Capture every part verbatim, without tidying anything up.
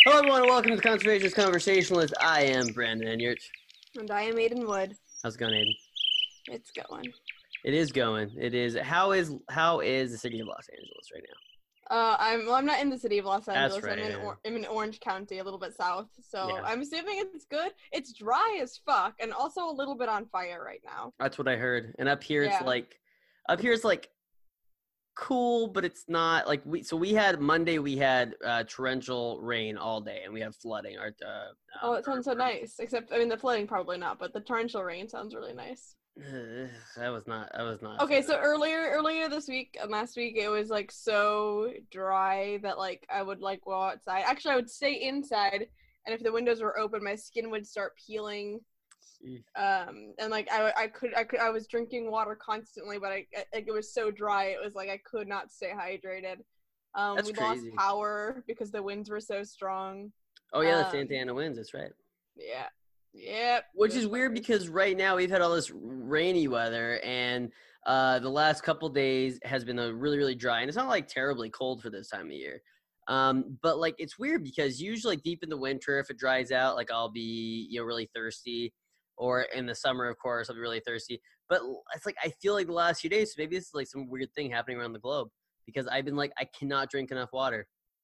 Hello, everyone, and welcome to the Conservationist Conversationalist. I am Brandon Enyart. And I am Aiden Wood. How's it going, Aiden? It's going. It is going. It is. How is how is the city of Los Angeles right now? Uh, I'm well, I'm not in the city of Los Angeles. That's right, I'm in yeah. or- I'm in Orange County, a little bit south. So Yeah. I'm assuming it's good. It's dry as fuck, and also a little bit on fire right now. That's what I heard. And up here, Yeah. it's like, up here, it's like cool, but it's not like we. So we had Monday, we had uh, torrential rain all day, and we had flooding. Our uh, Oh, um, it sounds so nice. Except, I mean, the flooding probably not, but the torrential rain sounds really nice. that was not. That was not. Okay, so earlier earlier this week and last week it was like so dry that like I would like go outside. Actually, I would stay inside, and if the windows were open, my skin would start peeling. Um, and like I I could I could I was drinking water constantly, but I like it was so dry it was like I could not stay hydrated. Um, That's we crazy. lost power because the winds were so strong. Oh yeah, the um, Santa Ana winds. That's right. Yeah. Yep. Which is weird because right now we've had all this rainy weather, and uh, the last couple days has been a really, really dry. And it's not like terribly cold for this time of year. Um, but like it's weird because usually deep in the winter, if it dries out, like I'll be you know really thirsty, or in the summer, of course, I'll be really thirsty. But it's like I feel like the last few days, so maybe this is like some weird thing happening around the globe because I've been like I cannot drink enough water.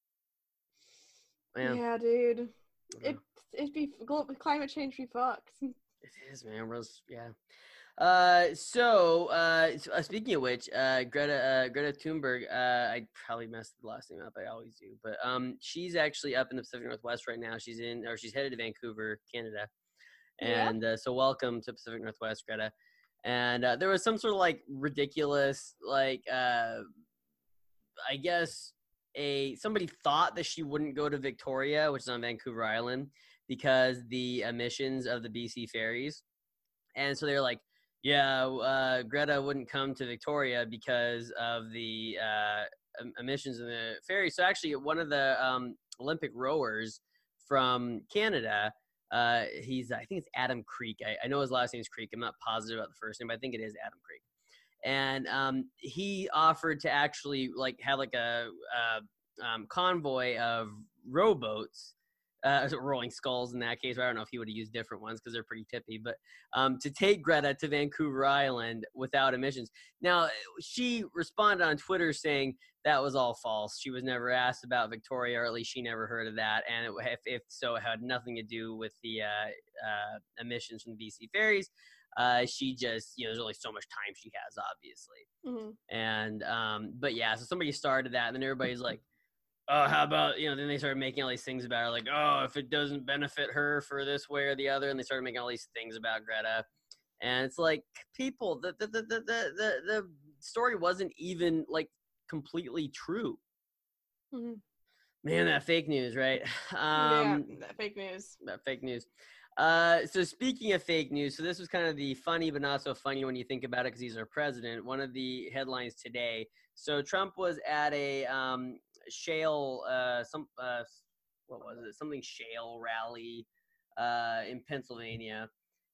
Man. Yeah, dude. It it be global climate change be fucked. It is, man. Rose, yeah. Uh, so uh, so, uh, speaking of which, uh, Greta uh, Greta Thunberg. Uh, I probably messed the last name up. I always do, but um, she's actually up in the Pacific Northwest right now. She's in, or she's headed to Vancouver, Canada, and yeah. uh, so welcome to Pacific Northwest, Greta. And uh, there was some sort of like ridiculous, like uh, I guess a somebody thought that she wouldn't go to Victoria, which is on Vancouver Island, because the emissions of the B C ferries. And so they're like, yeah, uh, Greta wouldn't come to Victoria because of the uh, emissions in the ferry. So actually one of the um, Olympic rowers from Canada, uh, he's, I think it's Adam Creek. I, I know his last name is Creek. I'm not positive about the first name, but I think it is Adam Creek. And um, he offered to actually like have like a, a um, convoy of rowboats, uh, rowing sculls in that case. I don't know if he would have used different ones because they're pretty tippy, but um, to take Greta to Vancouver Island without emissions. Now, she responded on Twitter saying that was all false. She was never asked about Victoria, or at least she never heard of that. And it, if, if so, it had nothing to do with the uh, uh, emissions from the B C ferries. Uh, she just, you know, there's only so much time she has, obviously. Mm-hmm. And, um, but yeah, so somebody started that, and then everybody's like, oh, how about, you know, then they started making all these things about her, like, oh, if it doesn't benefit her for this way or the other, and they started making all these things about Greta. And it's like, people, the, the, the, the, the, the story wasn't even, like, completely true. Mm-hmm. Man, that fake news, right? Um, yeah, that fake news. That fake news. Uh, so speaking of fake news, so this was kind of the funny but not so funny when you think about it because he's our president. One of the headlines today. So Trump was at a um, shale, uh, some uh, what was it? Something shale rally uh, in Pennsylvania,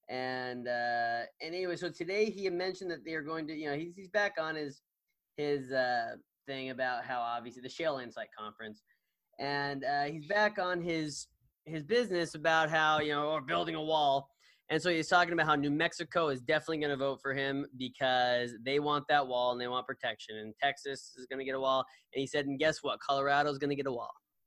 and uh, and anyway, so today he mentioned that they are going to, you know, he's he's back on his his uh, thing about how obviously the Shale Insight Conference, and uh, he's back on his. his business about how, you know, we're building a wall. And so he's talking about how New Mexico is definitely going to vote for him because they want that wall and they want protection. And Texas is going to get a wall. And he said, and guess what? Colorado is going to get a wall.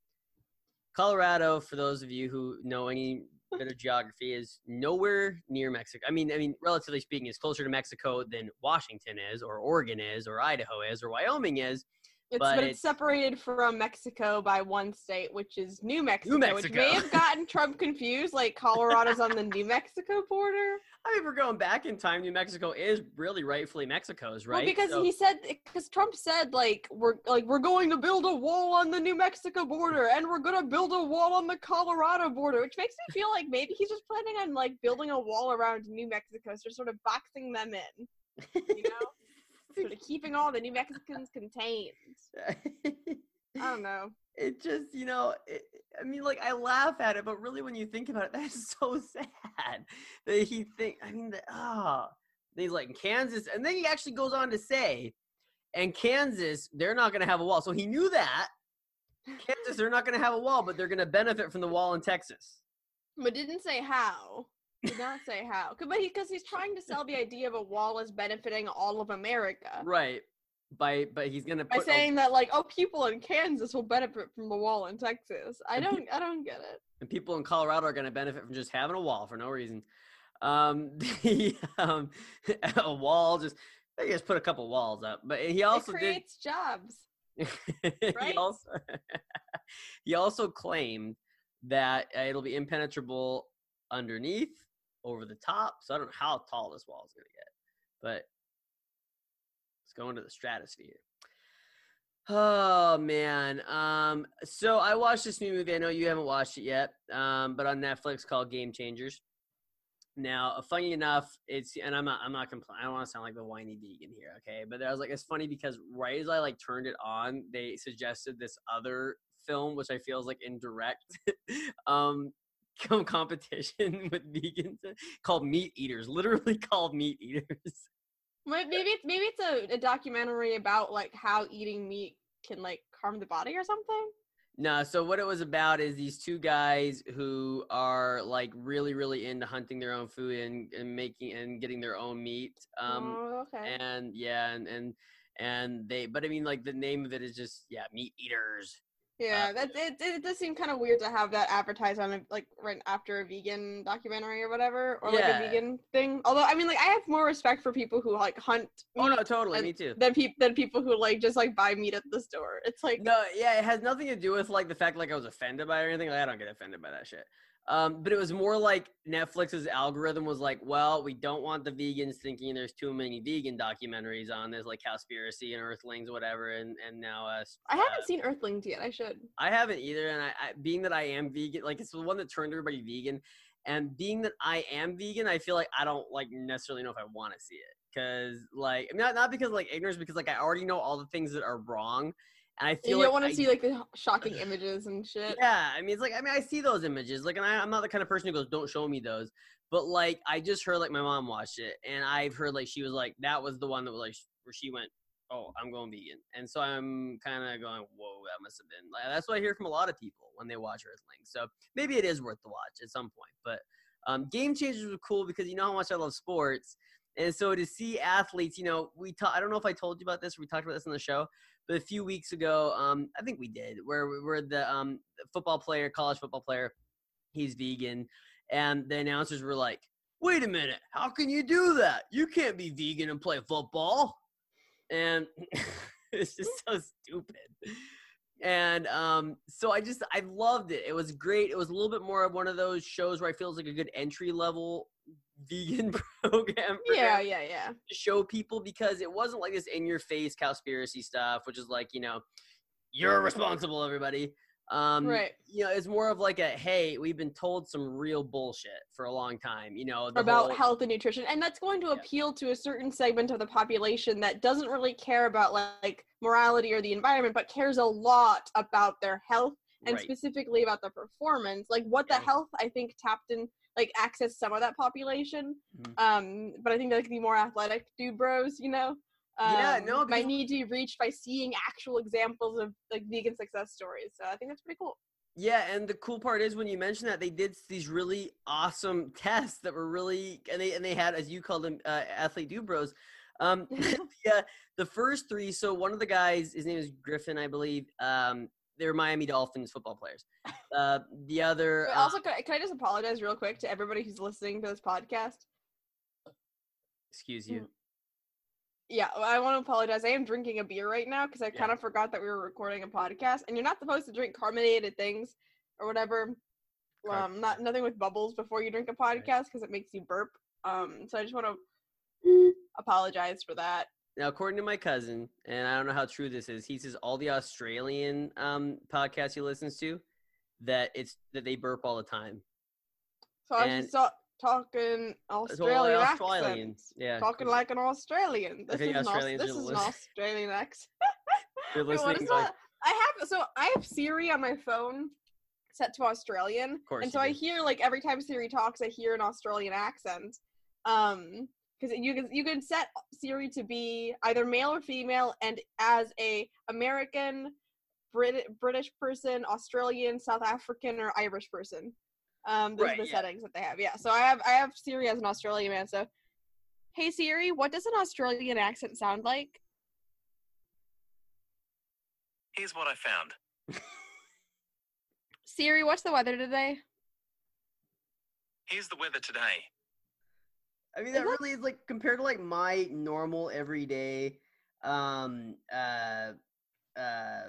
Colorado, for those of you who know any bit of geography, is nowhere near Mexico. I mean, I mean, relatively speaking, it's closer to Mexico than Washington is, or Oregon is, or Idaho is, or Wyoming is. It's, but, but it's, it's separated from Mexico by one state, which is New Mexico, New Mexico. which may have gotten Trump confused, like Colorado's on the New Mexico border. I mean, we're going back in time. New Mexico is really rightfully Mexico's, right? Well, because so, he said, because Trump said, like we're like we're going to build a wall on the New Mexico border, and we're going to build a wall on the Colorado border, which makes me feel like maybe he's just planning on like building a wall around New Mexico, so sort of boxing them in, you know. Sort of keeping all the New Mexicans contained. I don't know. It just, you know, it, I mean, like, I laugh at it, but really when you think about it, that's so sad that he think, I mean, the, oh, he's like, Kansas, and then he actually goes on to say, and Kansas, they're not going to have a wall. So he knew that, Kansas, they're not going to have a wall, but they're going to benefit from the wall in Texas. But didn't say how. Did not say how. But he, because he's trying to sell the idea of a wall as benefiting all of America. Right. By but he's going to By put saying a, that, like, oh, people in Kansas will benefit from the wall in Texas. I don't, pe- I don't get it. And people in Colorado are going to benefit from just having a wall for no reason. Um, the um, a wall just they just put a couple walls up, but he also it creates did, jobs. Right? he also he also claimed that uh, it'll be impenetrable underneath, over the top. So I don't know how tall this wall is going to get, but it's going to the stratosphere. Oh man. Um, so I watched this new movie. I know you haven't watched it yet, um, but on Netflix called Game Changers. Now, funny enough, it's and I'm not I'm not complaining. I don't want to sound like the whiny vegan here, okay? But I was like, it's funny because right as I like turned it on, they suggested this other film, which I feel is like indirect, um, competition with vegans called Meat Eaters. Literally called Meat Eaters. Maybe it's maybe it's a, a documentary about like how eating meat can like harm the body or something. No, so what it was about is these two guys who are like really, really into hunting their own food and, and making and getting their own meat. Um, oh, okay. And yeah, and and and they, but I mean, like the name of it is just yeah, Meat Eaters. Yeah, Uh, that it, it does seem kind of weird to have that advertised on a, like right after a vegan documentary or whatever, or like Yeah. a vegan thing. Although I mean, like I have more respect for people who like hunt. Oh no, meat totally, and- me too. Than people than people who like just like buy meat at the store. It's like No, yeah, it has nothing to do with like the fact like I was offended by it or anything. Like I don't get offended by that shit. Um, but it was more like Netflix's algorithm was like, well, we don't want the vegans thinking there's too many vegan documentaries on this, like Cowspiracy and Earthlings, whatever, and and now us. I haven't seen Earthlings yet. I should. I haven't either, and I, I being that I am vegan, like it's the one that turned everybody vegan, and being that I am vegan, I feel like I don't like necessarily know if I want to see it, because like not not because like ignorance, because like I already know all the things that are wrong, and I feel You don't like want to I, see like the shocking images and shit. yeah, I mean it's like I mean I see those images, like, and I, I'm not the kind of person who goes, don't show me those, but like I just heard like my mom watched it, and I've heard like she was like that was the one that was like where she went, oh, I'm going vegan. And so I'm kind of going, whoa, that must have been, like, that's what I hear from a lot of people when they watch Earthlings. So maybe it is worth the watch at some point. But um, Game Changers was cool because you know how much I love sports. And so to see athletes, you know, we ta- I don't know if I told you about this or we talked about this on the show, but a few weeks ago, um, I think we did, where, where the um, football player, college football player, he's vegan. And the announcers were like, wait a minute, how can you do that? You can't be vegan and play football. And it's just so stupid. And um, so I just, I loved it. It was great. It was a little bit more of one of those shows where I feel it's like a good entry level vegan program. Yeah, yeah, yeah. To show people, because it wasn't like this in your face Cowspiracy stuff, which is like, you know, you're responsible, everybody. Um, right. You know, it's more of like a, hey, we've been told some real bullshit for a long time, you know, the about whole, health and nutrition. And that's going to Yeah. appeal to a certain segment of the population that doesn't really care about like morality or the environment, but cares a lot about their health and right. specifically about their performance. Like what Yeah. the health, I think tapped in, like access some of that population. Mhm. Um, but I think like the more athletic dude bros, you know, um, Yeah, no, might because- need to be reached by seeing actual examples of like vegan success stories. So I think that's pretty cool. Yeah, and the cool part is when you mention that they did these really awesome tests that were really, and they and they had, as you call them, uh, athlete dude bros. Um, yeah, the first three. So one of the guys, his name is Griffin, I believe. Um, they're Miami Dolphins football players. Uh, the other. Wait, uh, also, can I, can I just apologize real quick to everybody who's listening to this podcast? excuse you. Yeah, well, I want to apologize. I am drinking a beer right now because I Yeah. kind of forgot that we were recording a podcast, and you're not supposed to drink carbonated things or whatever. Um, not nothing with bubbles before you drink a podcast because it makes you burp. Um, so I just want to apologize for that. Now, according to my cousin, and I don't know how true this is, he says all the Australian um, podcasts he listens to, that it's that they burp all the time. So I was And- just so- talking Australian Australian, accents. yeah. Talking like an Australian. This Okay, is an, Aus- Australians this are is an listening. Australian accent. You're Wait, what listening. is going, that? I have so I have Siri on my phone set to Australian, course and so you I do. hear like every time Siri talks, I hear an Australian accent. Um, because you can you can set Siri to be either male or female, and as a American Brit- British person, Australian, South African, or Irish person. Um, those Right, are the yeah. settings that they have. Yeah. So I have I have Siri as an Australian man. So, hey Siri, what does an Australian accent sound like? Here's what I found. Siri, what's the weather today? Here's the weather today. I mean, Is that that- really is like compared to like my normal everyday, um, uh, uh,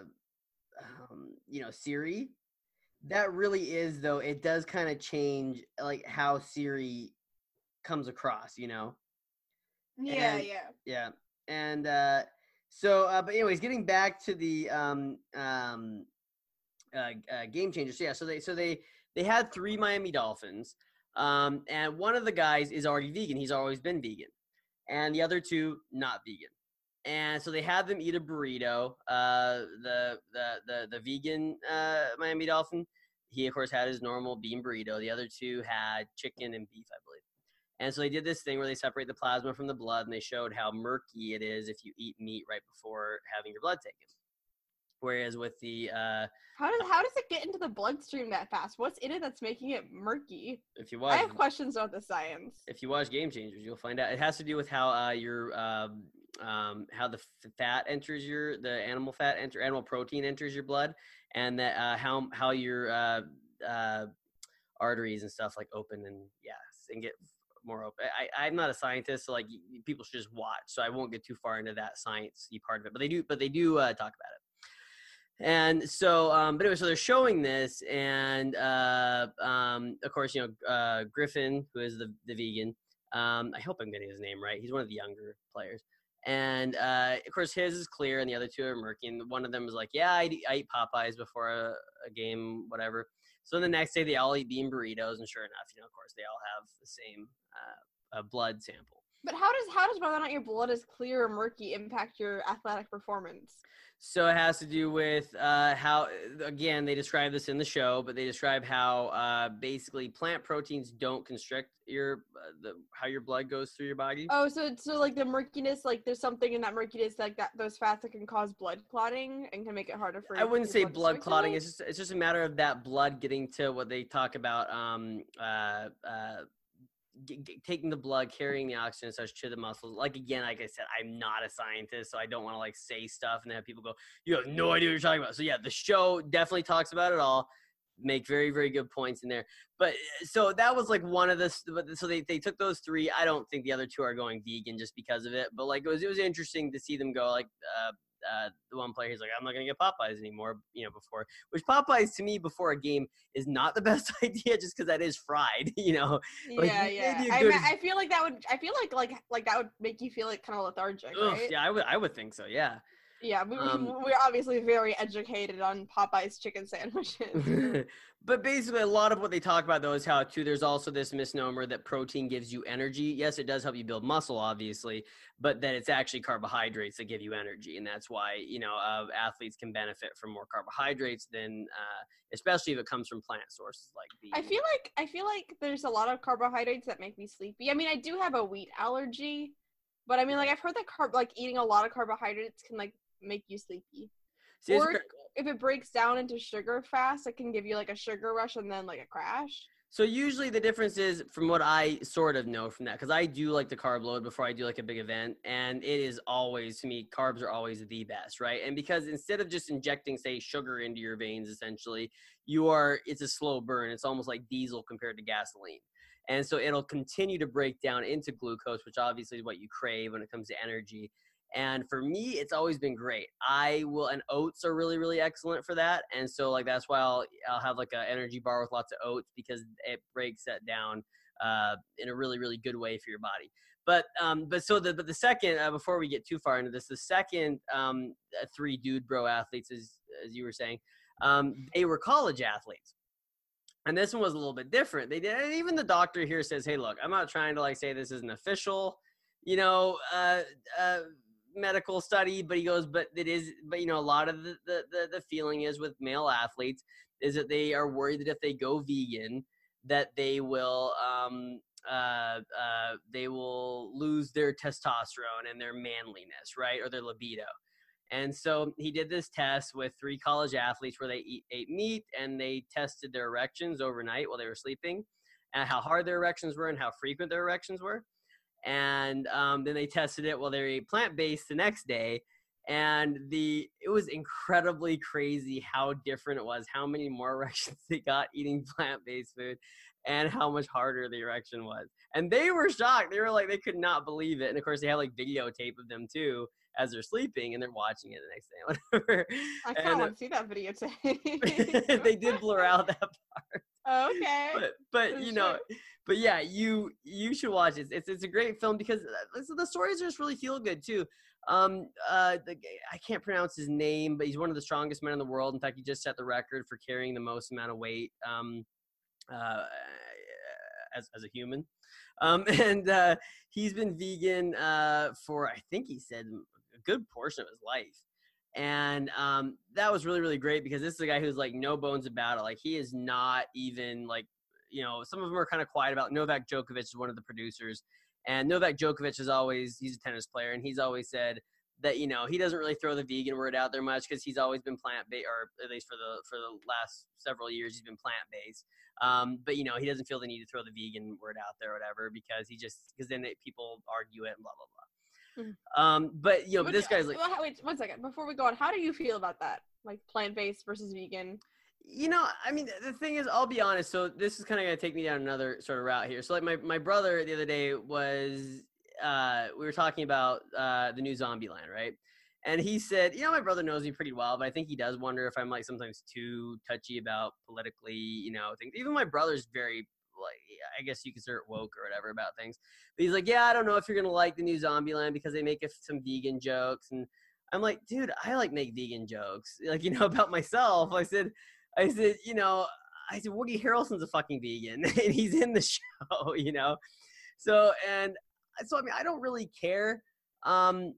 um, you know, Siri. That really is though. It does kind of change like how Siri comes across, you know. Yeah, And- yeah. Yeah, and uh, so, uh, but anyways, getting back to the um, um, uh, uh, game changers. So, yeah, so they so they they had three Miami Dolphins, um, and one of the guys is already vegan. He's always been vegan, and the other two not vegan. And so they had them eat a burrito. Uh, the the the the vegan uh, Miami Dolphin, he of course had his normal bean burrito. The other two had chicken and beef, I believe. And so they did this thing where they separate the plasma from the blood, and they showed how murky it is if you eat meat right before having your blood taken. Whereas with the uh, How does how does it get into the bloodstream that fast? What's in it that's making it murky? if you I watch have questions about the science. if you watch Game Changers, you'll find out it has to do with how uh, your um, um, how the f- fat enters your the animal fat enter animal protein enters your blood, and that uh, how how your uh, uh, arteries and stuff like open and yes and get more open. I, I'm not a scientist, so like y- people should just watch. So I won't get too far into that science part of it, but they do but they do uh, talk about it. And so, um, but anyway, so they're showing this, and uh, um, of course, you know, uh, Griffin, who is the the vegan. Um, I hope I'm getting his name right. He's one of the younger players, and uh, of course, his is clear, and the other two are murky. And one of them was like, "Yeah, I eat, I eat Popeyes before a, a game, whatever." So the next day, they all eat bean burritos, and sure enough, you know, of course, they all have the same uh, uh, blood sample. But how does how does whether or not your blood is clear or murky impact your athletic performance? So it has to do with uh, how, again, they describe this in the show, but they describe how uh, basically plant proteins don't constrict your uh, the how your blood goes through your body. Oh, so so like the murkiness, like there's something in that murkiness like that those fats that can cause blood clotting and can make it harder for. I wouldn't your say to blood clotting. circulate? It's just it's just a matter of that blood getting to what they talk about. Um, uh, uh, G- g- taking the blood, carrying the oxygen and such to the muscles. Like again, like I said, I'm not a scientist, so I don't want to like say stuff and then have people go, "You have no idea what you're talking about." So yeah, the show definitely talks about it all. Make very very good points in there. But so that was like one of the. But so they they took those three. I don't think the other two are going vegan just because of it. But like it was it was interesting to see them go like. Uh, uh, the one player, he's like, I'm not gonna get Popeyes anymore, you know, before. Which Popeyes to me before a game is not the best idea, just because that is fried, you know. Like, Yeah, maybe yeah. a I, good- mean, I feel like that would. I feel like like like that would make you feel like kind of lethargic, Ugh, right? yeah, I would, I would think so. Yeah. Yeah, we, Um, we're obviously very educated on Popeye's chicken sandwiches. but basically, a lot of what they talk about though is how too. There's also this misnomer that protein gives you energy. Yes, it does help you build muscle, obviously, but that it's actually carbohydrates that give you energy, and that's why you know uh, athletes can benefit from more carbohydrates than, uh, especially if it comes from plant sources like beans. I feel like I feel like there's a lot of carbohydrates that make me sleepy. I mean, I do have a wheat allergy, but I mean, like Right. I've heard that carb like eating a lot of carbohydrates can like make you sleepy. See, it's Or cra- if it breaks down into sugar fast, it can give you like a sugar rush and then like a crash. So usually the difference is from what I sort of know from that, because I do like the carb load before I do like a big event, and it is always, to me, carbs are always the best, right? And because instead of just injecting, say, sugar into your veins, essentially, you are, it's a slow burn. It's almost like diesel compared to gasoline. And so it'll continue to break down into glucose, which obviously is what you crave when it comes to energy. And for me, it's always been great. I will, and oats are really, really excellent for that. And so, like, that's why I'll, I'll have like an energy bar with lots of oats because it breaks that down uh, in a really, really good way for your body. But, um, but so the, but the second, uh, before we get too far into this, the second um, uh, three dude bro athletes, as, as you were saying, um, they were college athletes. And this one was a little bit different. They did, and even the doctor here says, hey, look, I'm not trying to like say this is an official, you know, uh, uh, medical study, but he goes, but it is, but you know, a lot of the, the, the, the feeling is with male athletes is that they are worried that if they go vegan, that they will, um, uh, uh, they will lose their testosterone and their manliness, right? Or their libido. And so he did this test with three college athletes where they eat, ate meat and they tested their erections overnight while they were sleeping, and how hard their erections were and how frequent their erections were. And um, then they tested it while they ate plant-based the next day. And the it was incredibly crazy how different it was, how many more erections they got eating plant-based food and how much harder the erection was. And they were shocked. They were like, they could not believe it. And of course, they have like videotape of them too as they're sleeping, and they're watching it the next day, whatever. I kind of want to see that videotape. They did blur out that part. Okay. But, but you know, but yeah, you you should watch it. It's it's a great film because the stories just really feel good too. Um, uh, the, I can't pronounce his name, but he's one of the strongest men in the world. In fact, he just set the record for carrying the most amount of weight um, uh, as as a human. Um, and uh, he's been vegan uh, for, I think he said, a good portion of his life. And um, that was really, really great because this is a guy who's like no bones about it. Like he is not even like, you know, some of them are kind of quiet about it. Novak Djokovic is one of the producers. And Novak Djokovic is always, he's a tennis player, and he's always said that, you know, he doesn't really throw the vegan word out there much because he's always been plant-based, or at least for the for the last several years, he's been plant-based. Um, but, you know, he doesn't feel the need to throw the vegan word out there or whatever because he just, because then it, people argue it and blah, blah, blah. Mm-hmm. Um, but, you know, but this guy's like. Wait, one second. Before we go on, how do you feel about that? Like plant-based versus vegan? You know, I mean, the thing is, I'll be honest. So this is kind of going to take me down another sort of route here. So like my, my brother the other day was, uh, we were talking about uh, the new Zombieland, right? And he said, you know, my brother knows me pretty well, but I think he does wonder if I'm like sometimes too touchy about politically, you know, things. Even my brother's very, like, I guess you consider it woke or whatever about things. But he's like, yeah, I don't know if you're going to like the new Zombieland because they make some vegan jokes. And I'm like, dude, I like make vegan jokes. Like, you know, about myself. I said, I said, you know, I said, Woody Harrelson's a fucking vegan and he's in the show, you know? So, and so, I mean, I don't really care. Um,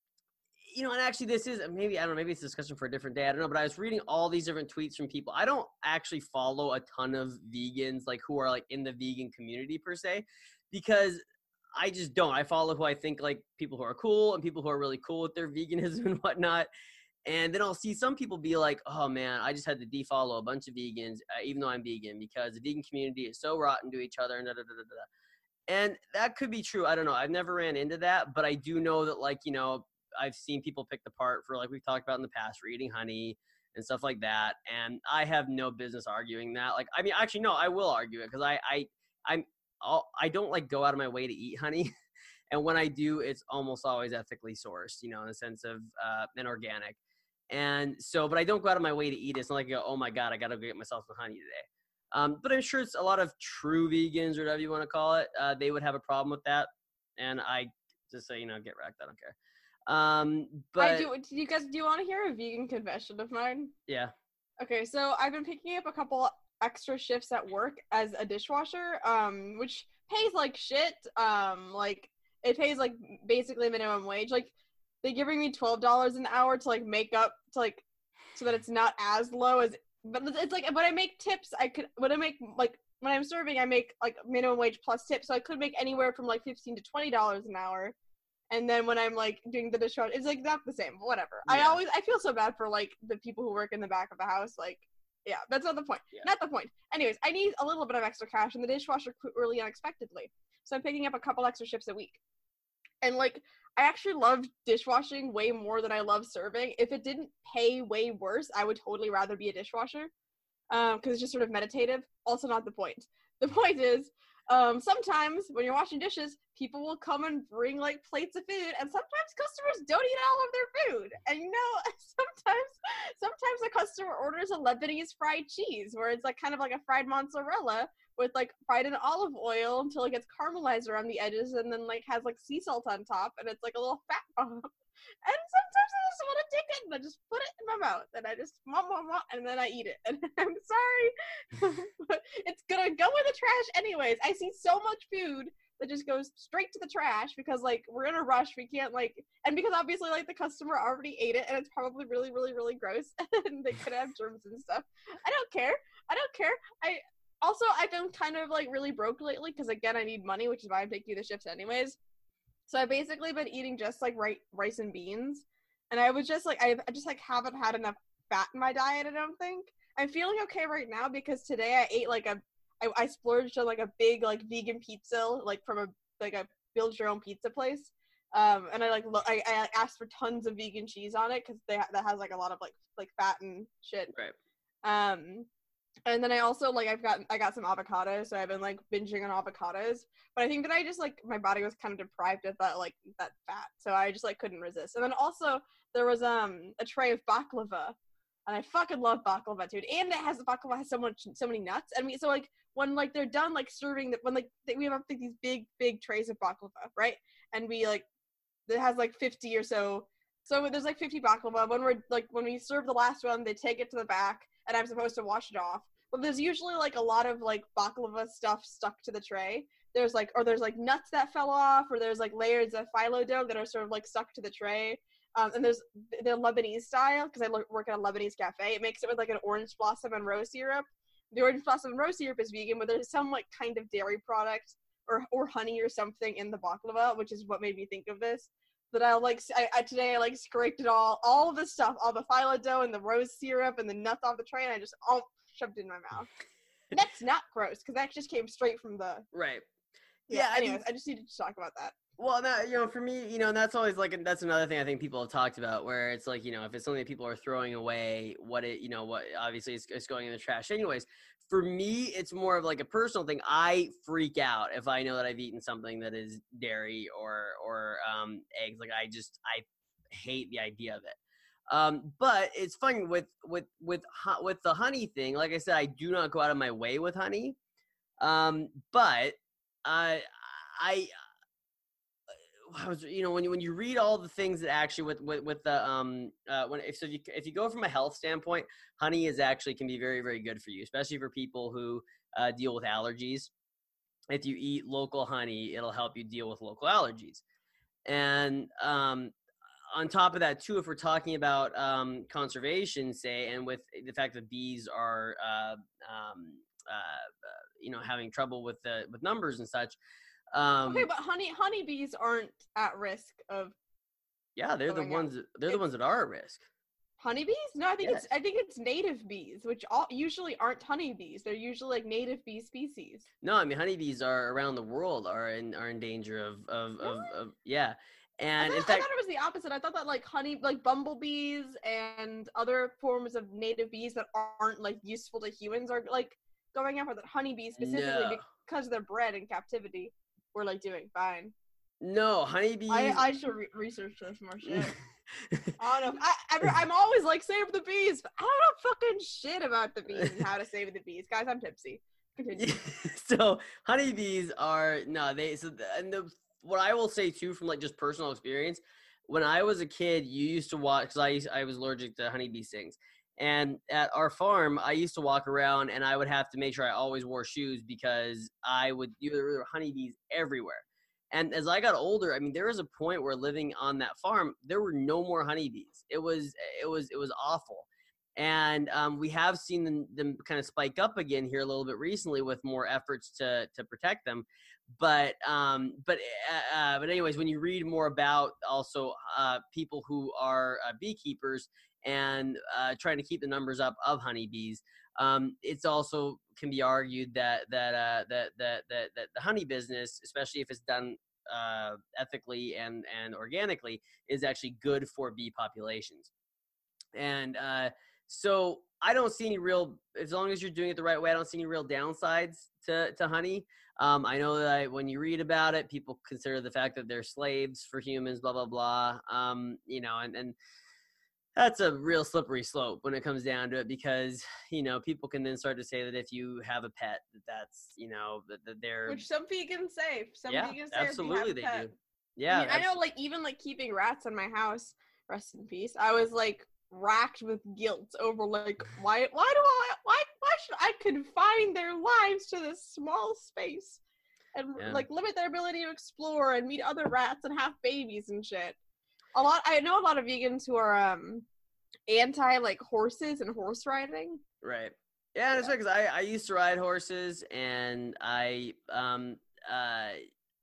you know, and actually this is, maybe, I don't know, maybe it's a discussion for a different day. I don't know, but I was reading all these different tweets from people. I don't actually follow a ton of vegans, like who are like in the vegan community per se, because I just don't. I follow who I think like people who are cool and people who are really cool with their veganism and whatnot. And then I'll see some people be like, oh, man, I just had to defollow a bunch of vegans, uh, even though I'm vegan, because the vegan community is so rotten to each other. And, da, da, da, da, da. And that could be true. I don't know. I've never ran into that. But I do know that, like, you know, I've seen people picked apart for, like we've talked about in the past, for eating honey and stuff like that. And I have no business arguing that. Like, I mean, actually, no, I will argue it because I, I, I'm, I'll, I don't, like, go out of my way to eat honey. And when I do, it's almost always ethically sourced, you know, in the sense of uh, and organic. And so, but I don't go out of my way to eat it. It's not like I go, oh my God, I got to go get myself some honey today. Um, but I'm sure it's a lot of true vegans or whatever you want to call it. Uh, they would have a problem with that. And I just say, you know, get wrecked. I don't care. Um, but I do. Do you guys, do you want to hear a vegan confession of mine? Yeah. Okay. So I've been picking up a couple extra shifts at work as a dishwasher, um, which pays like shit. Um, like it pays like basically minimum wage. Like, they're giving me twelve dollars an hour to like make up to like so that it's not as low as, but it's like when I make tips, I could when I make like when I'm serving, I make like minimum wage plus tips, so I could make anywhere from like fifteen to twenty dollars an hour. And then when I'm like doing the dishwasher, it's like not the same, but whatever. Yeah. I always I feel so bad for like the people who work in the back of the house. Like, yeah, that's not the point. Yeah. Not the point. Anyways, I need a little bit of extra cash, and the dishwasher quit really unexpectedly, so I'm picking up a couple extra shifts a week. And, like, I actually love dishwashing way more than I love serving. If it didn't pay way worse, I would totally rather be a dishwasher because um, it's just sort of meditative. Also not the point. The point is, um, sometimes when you're washing dishes, people will come and bring, like, plates of food, and sometimes customers don't eat all of their food. And, you know, sometimes sometimes a customer orders a Lebanese fried cheese, where it's, like, kind of like a fried mozzarella, with like fried in olive oil until it gets caramelized around the edges and then like has like sea salt on top, and it's like a little fat bomb. And sometimes I just want to take it and I just put it in my mouth and I just mwah, mwah, mwah, and then I eat it. And I'm sorry, but it's gonna go in the trash anyways. I see so much food that just goes straight to the trash because like we're in a rush. We can't like, and because obviously like the customer already ate it and it's probably really, really, really gross and they could have germs and stuff. I don't care. I don't care. I. Also, I've been kind of, like, really broke lately because, again, I need money, which is why I'm taking the shifts anyways. So I've basically been eating just, like, ri- rice and beans. and I was just like, I, I just like haven't had enough fat in my diet. I don't think I'm feeling okay right now because today I ate like a, I, I splurged on like a big like vegan pizza, like from a like a build your own pizza place. Um, and I like lo- I, I asked for tons of vegan cheese on it because they ha- that has like a lot of like like fat and shit. Right. Um, and then I also like I've got I got some avocados, so I've been like binging on avocados. But I think that I just like my body was kind of deprived of that like that fat, so I just like couldn't resist. And then also there was um a tray of baklava, and I fucking love baklava, dude. And it has the baklava has so much so many nuts, and we so like when like they're done like serving that when like they, we have like these big big trays of baklava, right? And we like it has like fifty or so. So there's like fifty baklava. When we're like when we serve the last one, they take it to the back, and I'm supposed to wash it off. But there's usually like a lot of like baklava stuff stuck to the tray. There's like or there's like nuts that fell off, or there's like layers of phyllo dough that are sort of like stuck to the tray. Um, and there's the Lebanese style because I work at a Lebanese cafe. It makes it with like an orange blossom and rose syrup. The orange blossom and rose syrup is vegan, but there's some like kind of dairy product or or honey or something in the baklava, which is what made me think of this. That I like I, I today I like scraped it all, all of the stuff, all the phyllo dough and the rose syrup and the nuts off the tray, and I just all shoved it in my mouth. And that's not gross because that just came straight from the Right. yeah. Yeah, I anyways, mean- I just needed to talk about that. Well, that, you know, for me, you know, and that's always like, that's another thing I think people have talked about where it's like, you know, if it's something that people are throwing away, what it, you know, what obviously it's, it's going in the trash anyways. For me, it's more of like a personal thing. I freak out if I know that I've eaten something that is dairy or, or um, eggs. Like I just, I hate the idea of it. Um, but it's funny with, with, with, hu- with the honey thing. Like I said, I do not go out of my way with honey. Um, but I, I, I was, you know, when you when you read all the things that actually with with, with the um uh when if so if you if you go from a health standpoint, honey is actually can be very very good for you, especially for people who uh, deal with allergies. If you eat local honey, it'll help you deal with local allergies. And um, on top of that, too, if we're talking about um, conservation, say, and with the fact that bees are uh, um, uh, you know having trouble with the with numbers and such. Um, Okay, but honey honeybees aren't at risk of Yeah, they're the going out. ones. That, they're the It's- ones that are at risk. honeybees. No, I think Yes. it's I think it's native bees, which all usually aren't honeybees. They're usually like native bee species. No, I mean honeybees are around the world are in are in danger of of of, of yeah. I And thought, in I fact, thought it was the opposite. I thought that like honey, like bumblebees and other forms of native bees that aren't like useful to humans are like going after that honeybees specifically No. because they're bred in captivity. We're like doing fine. no honeybees. I I should re- research this more shit. I don't know. I, I I'm always like save the bees, but I don't know fucking shit about the bees and how to save the bees, guys. I'm tipsy. Continue. So honeybees are no they so the, and the what I will say too from like just personal experience, when I was a kid, you used to watch because I used, I was allergic to honeybee stings, and at our farm I used to walk around and I would have to make sure I always wore shoes because I would there were honeybees everywhere. And as I got older, I mean, there was a point where living on that farm, there were no more honeybees. It was it was it was awful. And um, we have seen them, them kind of spike up again here a little bit recently with more efforts to to protect them. But um, but uh, uh, but anyways, when you read more about also uh, people who are uh, beekeepers and uh, trying to keep the numbers up of honeybees, um, it's also can be argued that that uh, that that that that the honey business, especially if it's done uh, ethically and and organically, is actually good for bee populations. And uh, so I don't see any real, as long as you're doing it the right way, I don't see any real downsides to, to honey. Um, I know that I, when you read about it, people consider the fact that they're slaves for humans, blah, blah, blah. Um, you know, and, and that's a real slippery slope when it comes down to it because, you know, people can then start to say that if you have a pet, that that's, you know, that, that they're. Which some vegans say. Some yeah, vegans say absolutely if you they have a pet. do. Yeah. I mean, I know, abso- like, even, like, keeping rats in my house, rest in peace, I was, like, racked with guilt over, like, why, why do I, why, why should I confine their lives to this small space and, Yeah. like, limit their ability to explore and meet other rats and have babies and shit? A lot, I know a lot of vegans who are, um, anti, like, horses and horse riding. Right. Yeah, and it's because I, I used to ride horses and I um uh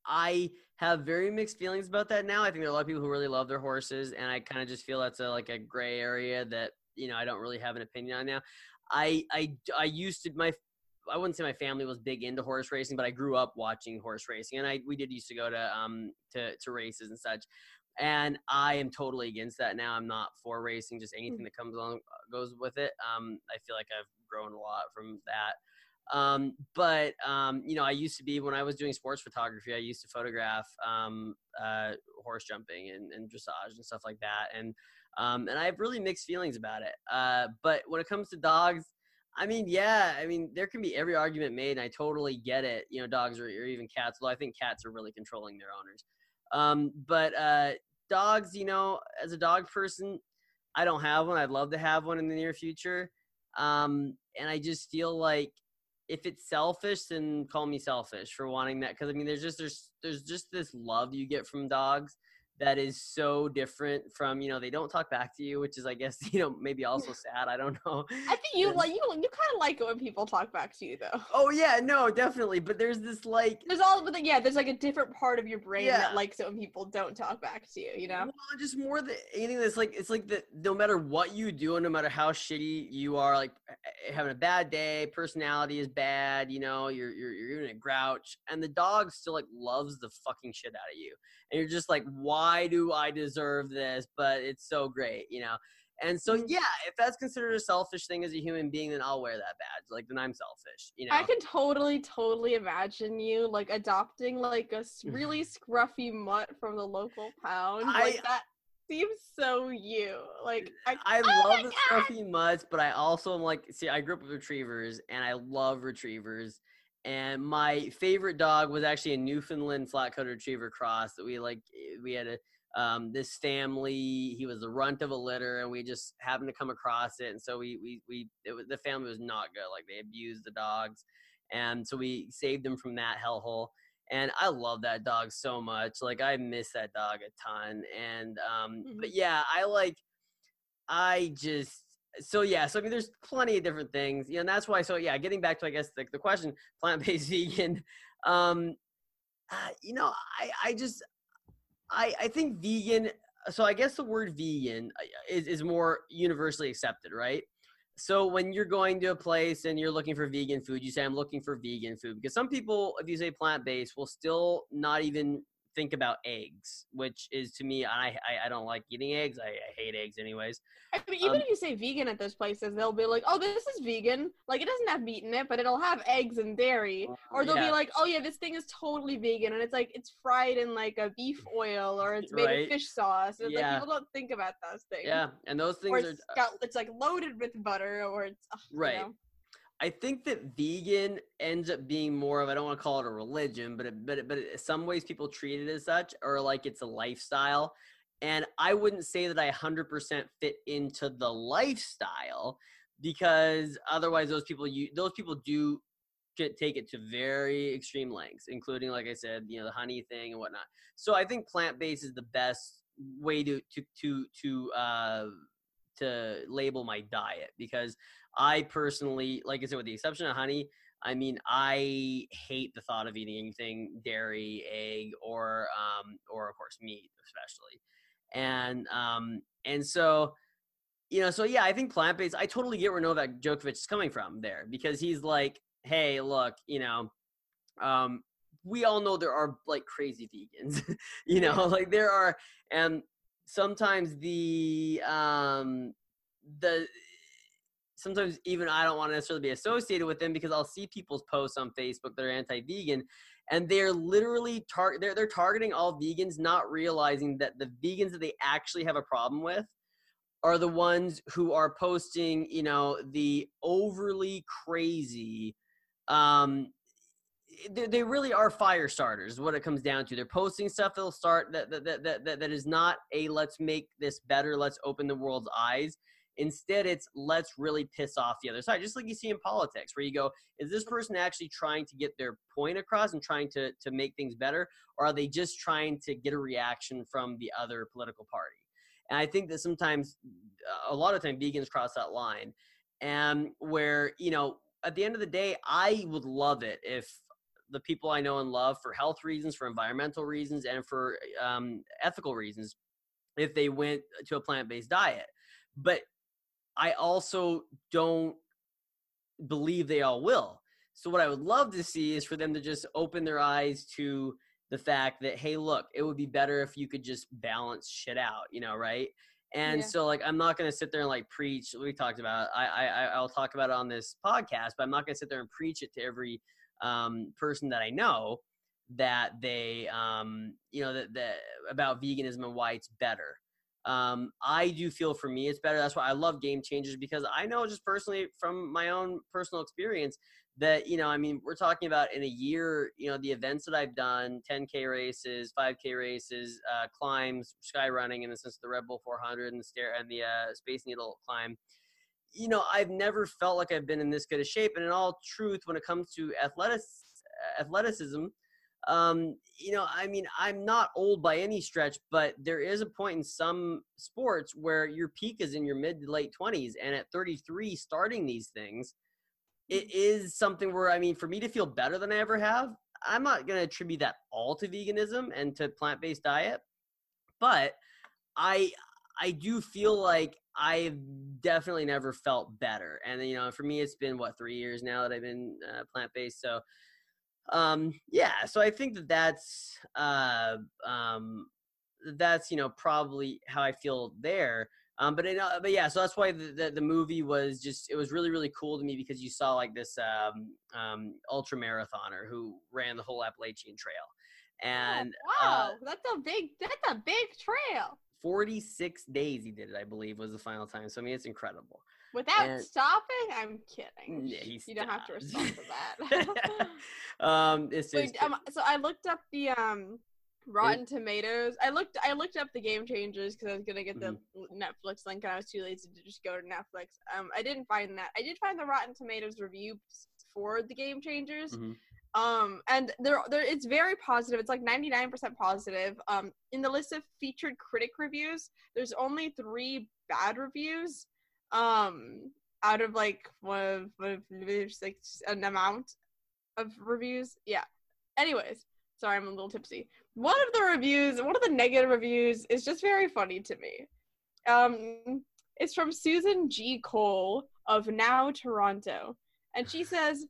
I have very mixed feelings about that now. I think there are a lot of people who really love their horses, and I kind of just feel that's a like a gray area that, you know, I don't really have an opinion on now. I I I used to my I wouldn't say my family was big into horse racing, but I grew up watching horse racing, and I we did used to go to um to to races and such. And I am totally against that now. I'm not for racing, just anything that comes along goes with it. Um, I feel like I've grown a lot from that. Um, but, um, you know, I used to be, when I was doing sports photography, I used to photograph um, uh, horse jumping and, and dressage and stuff like that. And, um, and I have really mixed feelings about it. Uh, but when it comes to dogs, I mean, yeah, I mean, there can be every argument made, and I totally get it. You know, dogs or, or even cats, although I think cats are really controlling their owners. Um, but uh, dogs, you know, as a dog person, I don't have one. I'd love to have one in the near future. Um, and I just feel like if it's selfish, then call me selfish for wanting that. Cause I mean, there's just, there's, there's just this love you get from dogs that is so different from, you know, they don't talk back to you, which is, I guess, you know, maybe also sad. I don't know. I think you like you you kind of like it when people talk back to you, though. Oh yeah, no, definitely. But there's this like, There's all, but yeah, there's like a different part of your brain Yeah. that likes it when people don't talk back to you. You know? well, just more than anything that's like, it's like that no matter what you do and no matter how shitty you are, like having a bad day, personality is bad, you know, you're, you're, you're in a grouch, and the dog still like loves the fucking shit out of you. And you're just like, why do I deserve this? But it's so great, you know? And so, yeah, if that's considered a selfish thing as a human being, then I'll wear that badge. Like, then I'm selfish, you know? I can totally, totally imagine you like adopting like a s- really scruffy mutt from the local pound. I- Like that seems so you. Like I, I oh love my the God! scruffy mutts, but I also am like, see, I grew up with retrievers, and I love retrievers. And my favorite dog was actually a Newfoundland flat-coated retriever cross that we like. We had a um, this family. He was the runt of a litter, and we just happened to come across it. And so we we we it was, the family was not good. Like, they abused the dogs, and so we saved them from that hellhole. And I love that dog so much. Like, I miss that dog a ton. And um, but yeah, I like. I just so yeah, so I mean, there's plenty of different things, you know, and that's why. So yeah, getting back to, I guess, like the question, plant-based vegan. Um, uh, you know, I I just I I think vegan. So I guess the word vegan is is more universally accepted, right? So when you're going to a place and you're looking for vegan food, you say, I'm looking for vegan food, because some people, if you say plant-based, will still not even think about eggs, which is, to me, I I, I don't like eating eggs. I, I hate eggs anyways. I mean, even Um, if you say vegan at those places, they'll be like, "Oh, this is vegan. Like, it doesn't have meat in it, but it'll have eggs and dairy." Or they'll yeah. be like, "Oh yeah, this thing is totally vegan, and it's like it's fried in like a beef oil, or it's made Right. of fish sauce." And it's Yeah. like people don't think about those things. Yeah, and those Or things are it's got it's like loaded with butter, or it's ugh, you right. know. I think that vegan ends up being more of, I don't want to call it a religion, but it, but it, but in some ways people treat it as such, or like it's a lifestyle. And I wouldn't say that I one hundred percent fit into the lifestyle, because otherwise those people you those people do get, take it to very extreme lengths, including, like I said, you know, the honey thing and whatnot. So I think plant-based is the best way to to to to uh to label my diet, because I personally, like I said, with the exception of honey, I mean, I hate the thought of eating anything dairy, egg, or um, or of course meat, especially. And um, and so, you know, so yeah, I think plant based. I totally get where Novak Djokovic is coming from there, because he's like, hey, look, you know, um, we all know there are like crazy vegans, you know, like there are, and sometimes the um, the sometimes even I don't want to necessarily be associated with them, because I'll see people's posts on Facebook that are anti-vegan, and they're literally tar- they're they're targeting all vegans, not realizing that the vegans that they actually have a problem with are the ones who are posting, you know, the overly crazy. Um, they, they really are fire starters, is what it comes down to. They're posting stuff that'll start that that, that that that is not a let's make this better, let's open the world's eyes. Instead, it's let's really piss off the other side. Just like you see in politics, where you go, is this person actually trying to get their point across and trying to, to make things better? Or are they just trying to get a reaction from the other political party? And I think that sometimes, a lot of time, vegans cross that line. And where, you know, at the end of the day, I would love it if the people I know and love for health reasons, for environmental reasons, and for um, ethical reasons if they went to a plant-based diet. But I also don't believe they all will. So what I would love to see is for them to just open their eyes to the fact that, hey, look, it would be better if you could just balance shit out, you know, right? And Yeah. so, like, I'm not going to sit there and, like, preach. We talked about it. I, I, I'll talk about it on this podcast, but I'm not going to sit there and preach it to every um, person that I know that they, um, you know, that, that about veganism and why it's better. Um, I do feel for me it's better. That's why I love Game Changers, because I know just personally from my own personal experience that, you know, I mean, we're talking about in a year, you know, the events that I've done, ten K races, five K races, uh, climbs, sky running in the sense of the Red Bull four hundred and the stair and the uh, Space Needle climb. You know, I've never felt like I've been in this good a shape. And in all truth, when it comes to athletic, athleticism, um, you know, I mean, I'm not old by any stretch, but there is a point in some sports where your peak is in your mid to late twenties. And at thirty-three, starting these things, it is something where, I mean, for me to feel better than I ever have, I'm not going to attribute that all to veganism and to plant-based diet, but I, I do feel like I've definitely never felt better. And, you know, for me, it's been what, three years now that I've been uh, plant-based. So, um, yeah, so I think that that's, uh, um, that's, you know, probably how I feel there. Um, but, it, uh, but yeah, so that's why the, the, the movie was just, it was really, really cool to me because you saw like this, um, um, ultra marathoner who ran the whole Appalachian Trail. And, oh, wow, uh, that's a big, that's a big trail. forty-six days he did it, I believe, was the final time. So, I mean, it's incredible. Without And- stopping? I'm kidding. Yeah, he you don't have to stopped. respond to that. um, it's Wait, just, um, so I looked up the um Rotten Tomatoes. I looked I looked up the Game Changers because I was gonna get the Netflix link and I was too lazy to just go to Netflix. Um, I didn't find that. I did find the Rotten Tomatoes review for the Game Changers. Mhm. Um, and there there it's very positive. It's like ninety-nine percent positive. Um, in the list of featured critic reviews, there's only three bad reviews. Um, out of like one of, one of there's like an amount of reviews. Yeah. Anyways, sorry, I'm a little tipsy. One of the reviews, one of the negative reviews is just very funny to me. Um, it's from Susan G. Cole of Now Toronto. And she says,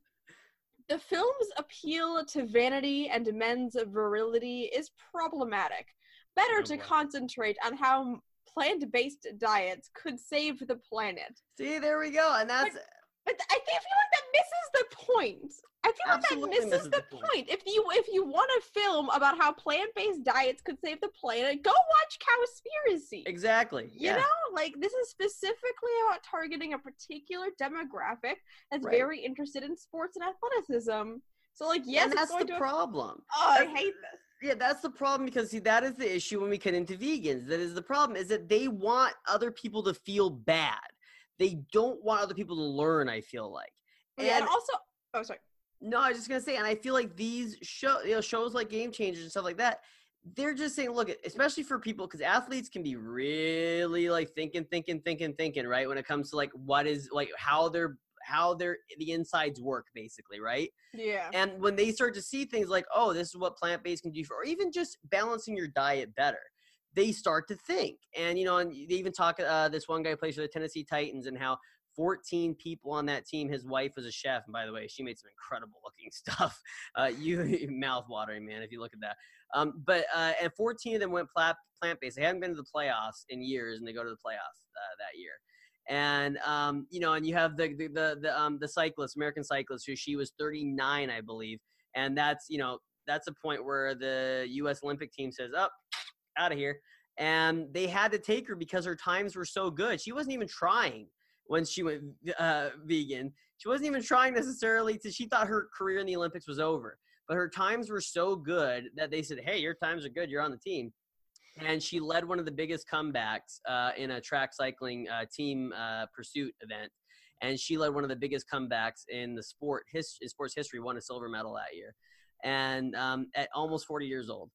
the film's appeal to vanity and men's virility is problematic. Better Oh, to boy. concentrate on how plant-based diets could save the planet. See, there we go. And that's, But I think I feel like that misses the point. I feel Absolutely like that misses, misses the, the point. point. If you if you want a film about how plant-based diets could save the planet, go watch Cowspiracy. exactly. You Yeah. know, like this is specifically about targeting a particular demographic that's Right. very interested in sports and athleticism. So like, yes, and it's that's going the to. problem. Oh, I That's- hate this. Yeah, that's the problem because see, that is the issue when we get into vegans. That is the problem is that they want other people to feel bad. They don't want other people to learn. I feel like, Yeah, and and also, oh sorry. no, I was just gonna say, and I feel like these show, you know, shows like Game Changers and stuff like that, they're just saying, look, especially for people, because athletes can be really like thinking, thinking, thinking, thinking, right? When it comes to like what is like how they're how their the insides work, basically, right? Yeah. And when they start to see things like, oh, this is what plant-based can do for, or even just balancing your diet better, they start to think. And, you know, and they even talk, uh, this one guy plays for the Tennessee Titans and how fourteen people on that team, his wife was a chef. And by the way, she made some incredible looking stuff. Uh, you mouth watering, man, if you look at that. Um, but, uh, and fourteen of them went plant, plant-based. They hadn't been to the playoffs in years and they go to the playoffs uh, that year. And, um, you know, and you have the, the, the, the, um, the cyclist, American cyclist, who she was thirty-nine, I believe. And that's, you know, that's a point where the U S Olympic team says, up, oh, out of here. And they had to take her because her times were so good. She wasn't even trying when she went uh, vegan. She wasn't even trying necessarily to, she thought her career in the Olympics was over. But her times were so good that they said, hey, your times are good. You're on the team. And she led one of the biggest comebacks uh, in a track cycling uh, team uh, pursuit event. And she led one of the biggest comebacks in the sport his, in sports history, won a silver medal that year. And um, at almost forty years old.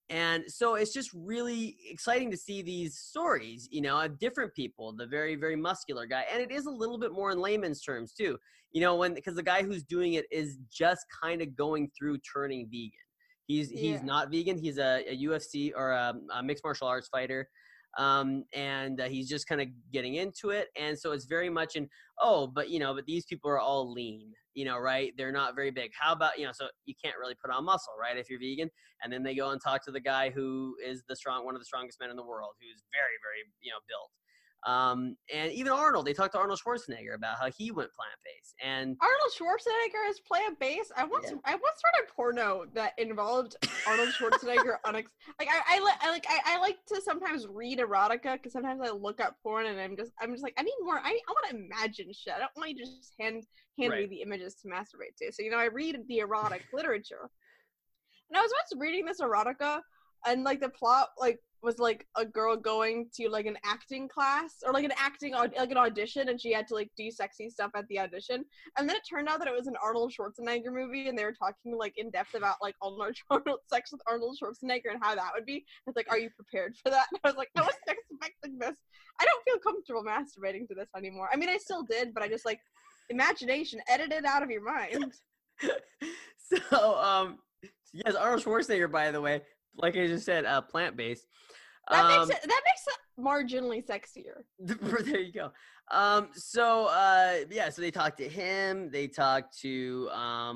And so it's just really exciting to see these stories, you know, of different people, the very, very muscular guy. And it is a little bit more in layman's terms too, you know, when, because the guy who's doing it is just kind of going through turning vegan. He's, he's Yeah. not vegan. He's a, a U F C or a, a mixed martial arts fighter. Um, and uh, he's just kind of getting into it. And so it's very much in, oh, but you know, but these people are all lean, you know, right? They're not very big. How about, you know, so you can't really put on muscle, right? If you're vegan. And then they go and talk to the guy who is the strong, one of the strongest men in the world, who's very, very, you know, built. Um, and even Arnold, they talked to Arnold Schwarzenegger about how he went plant-based. And Arnold Schwarzenegger is plant-based. I once Yeah. I once read a porno that involved Arnold Schwarzenegger. unex- like I, I, li- I like I, I like to sometimes read erotica because sometimes I look up porn and I'm just I'm just like I need more. I I want to imagine shit. I don't want you to just hand hand me Right. the images to masturbate to. So you know I read the erotic literature. And I was once reading this erotica, and like the plot like was like a girl going to like an acting class or like an acting aud- like an audition, and she had to like do sexy stuff at the audition. And then it turned out that it was an Arnold Schwarzenegger movie, and they were talking like in depth about like Arnold Arnold sex with Arnold Schwarzenegger and how that would be. It's like, are you prepared for that? And I was like, I wasn't expecting this. I don't feel comfortable masturbating to this anymore. I mean, I still did, but I just like imagination, edit it out of your mind. so, um, yes, Arnold Schwarzenegger, by the way, like I just said, uh, plant-based. That Um, makes it that makes it marginally sexier. there you go. Um, so uh, yeah, so they talked to him. They talked to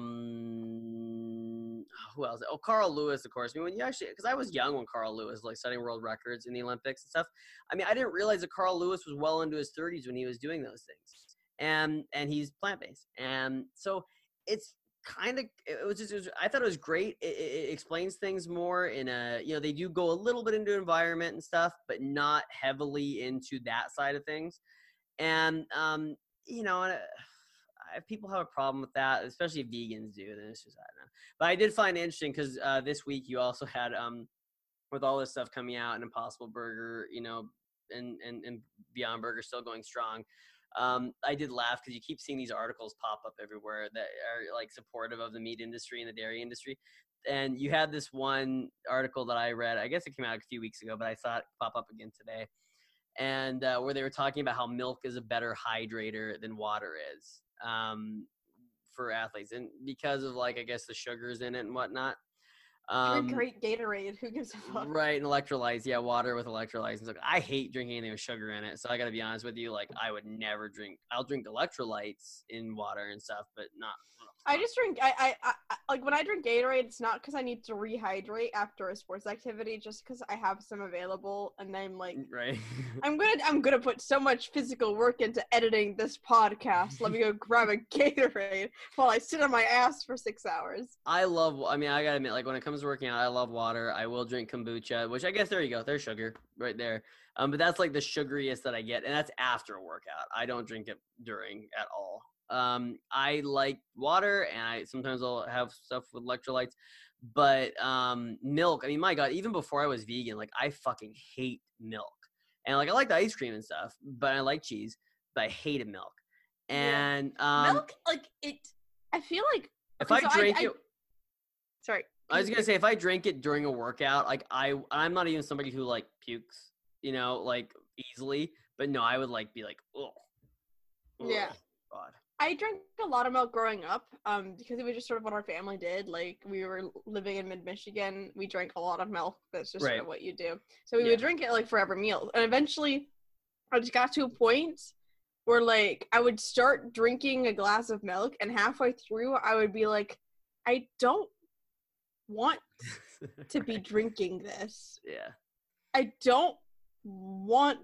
um, who else? Oh, Carl Lewis, of course. I mean, when you actually, because I was young when Carl Lewis like setting world records in the Olympics and stuff. I mean, I didn't realize that Carl Lewis was well into his thirties when he was doing those things, and and he's plant based, and so it's kind of it was just it was, I thought it was great. It, it, it explains things more in a, you know, they do go a little bit into environment and stuff, but not heavily into that side of things. And um you know, and, uh, if people have a problem with that, especially if vegans do, then it's just I don't know. But I did find it interesting because uh this week you also had um with all this stuff coming out and Impossible Burger, you know, and and, and Beyond Burger still going strong. Um, I did laugh because you keep seeing these articles pop up everywhere that are like supportive of the meat industry and the dairy industry. And you had this one article that I read, I guess it came out a few weeks ago, but I saw it pop up again today. And uh, where they were talking about how milk is a better hydrator than water is um, for athletes. And because of like, I guess the sugars in it and whatnot. Drink Um, great Gatorade. Who gives a fuck? Right, and electrolytes. Yeah, water with electrolytes. And stuff. I hate drinking anything with sugar in it. So I got to be honest with you. Like, I would never drink. I'll drink electrolytes in water and stuff, but not. I just drink. I, I, I I- like when I drink Gatorade. It's not because I need to rehydrate after a sports activity. Just because I have some available, and I'm like, Right. I'm gonna, I'm gonna put so much physical work into editing this podcast. Let me go grab a Gatorade while I sit on my ass for six hours. I love. I mean, I gotta admit, like when it comes to working out, I love water. I will drink kombucha, which I guess there you go. There's sugar right there. Um, but that's like the sugariest that I get, and that's after a workout. I don't drink it during at all. Um, I like water, and I sometimes I'll have stuff with electrolytes. But um, milk. I mean, my God, even before I was vegan, like I fucking hate milk, and like I like the ice cream and stuff, but I like cheese, but I hated milk. Yeah. And um, Milk, like it. I feel like if okay, I so drink I, it. Sorry. I was gonna say if I drink it during a workout, like I I'm not even somebody who like pukes, you know, like easily. But no, I would like be like, oh, Yeah. God. I drank a lot of milk growing up, um, because it was just sort of what our family did. Like we were living in mid Michigan, we drank a lot of milk. That's just sort Right. of what you do. So we Yeah. would drink it like for every meal, and eventually, I just got to a point where like I would start drinking a glass of milk, and halfway through, I would be like, I don't want to be drinking this. Yeah. I don't want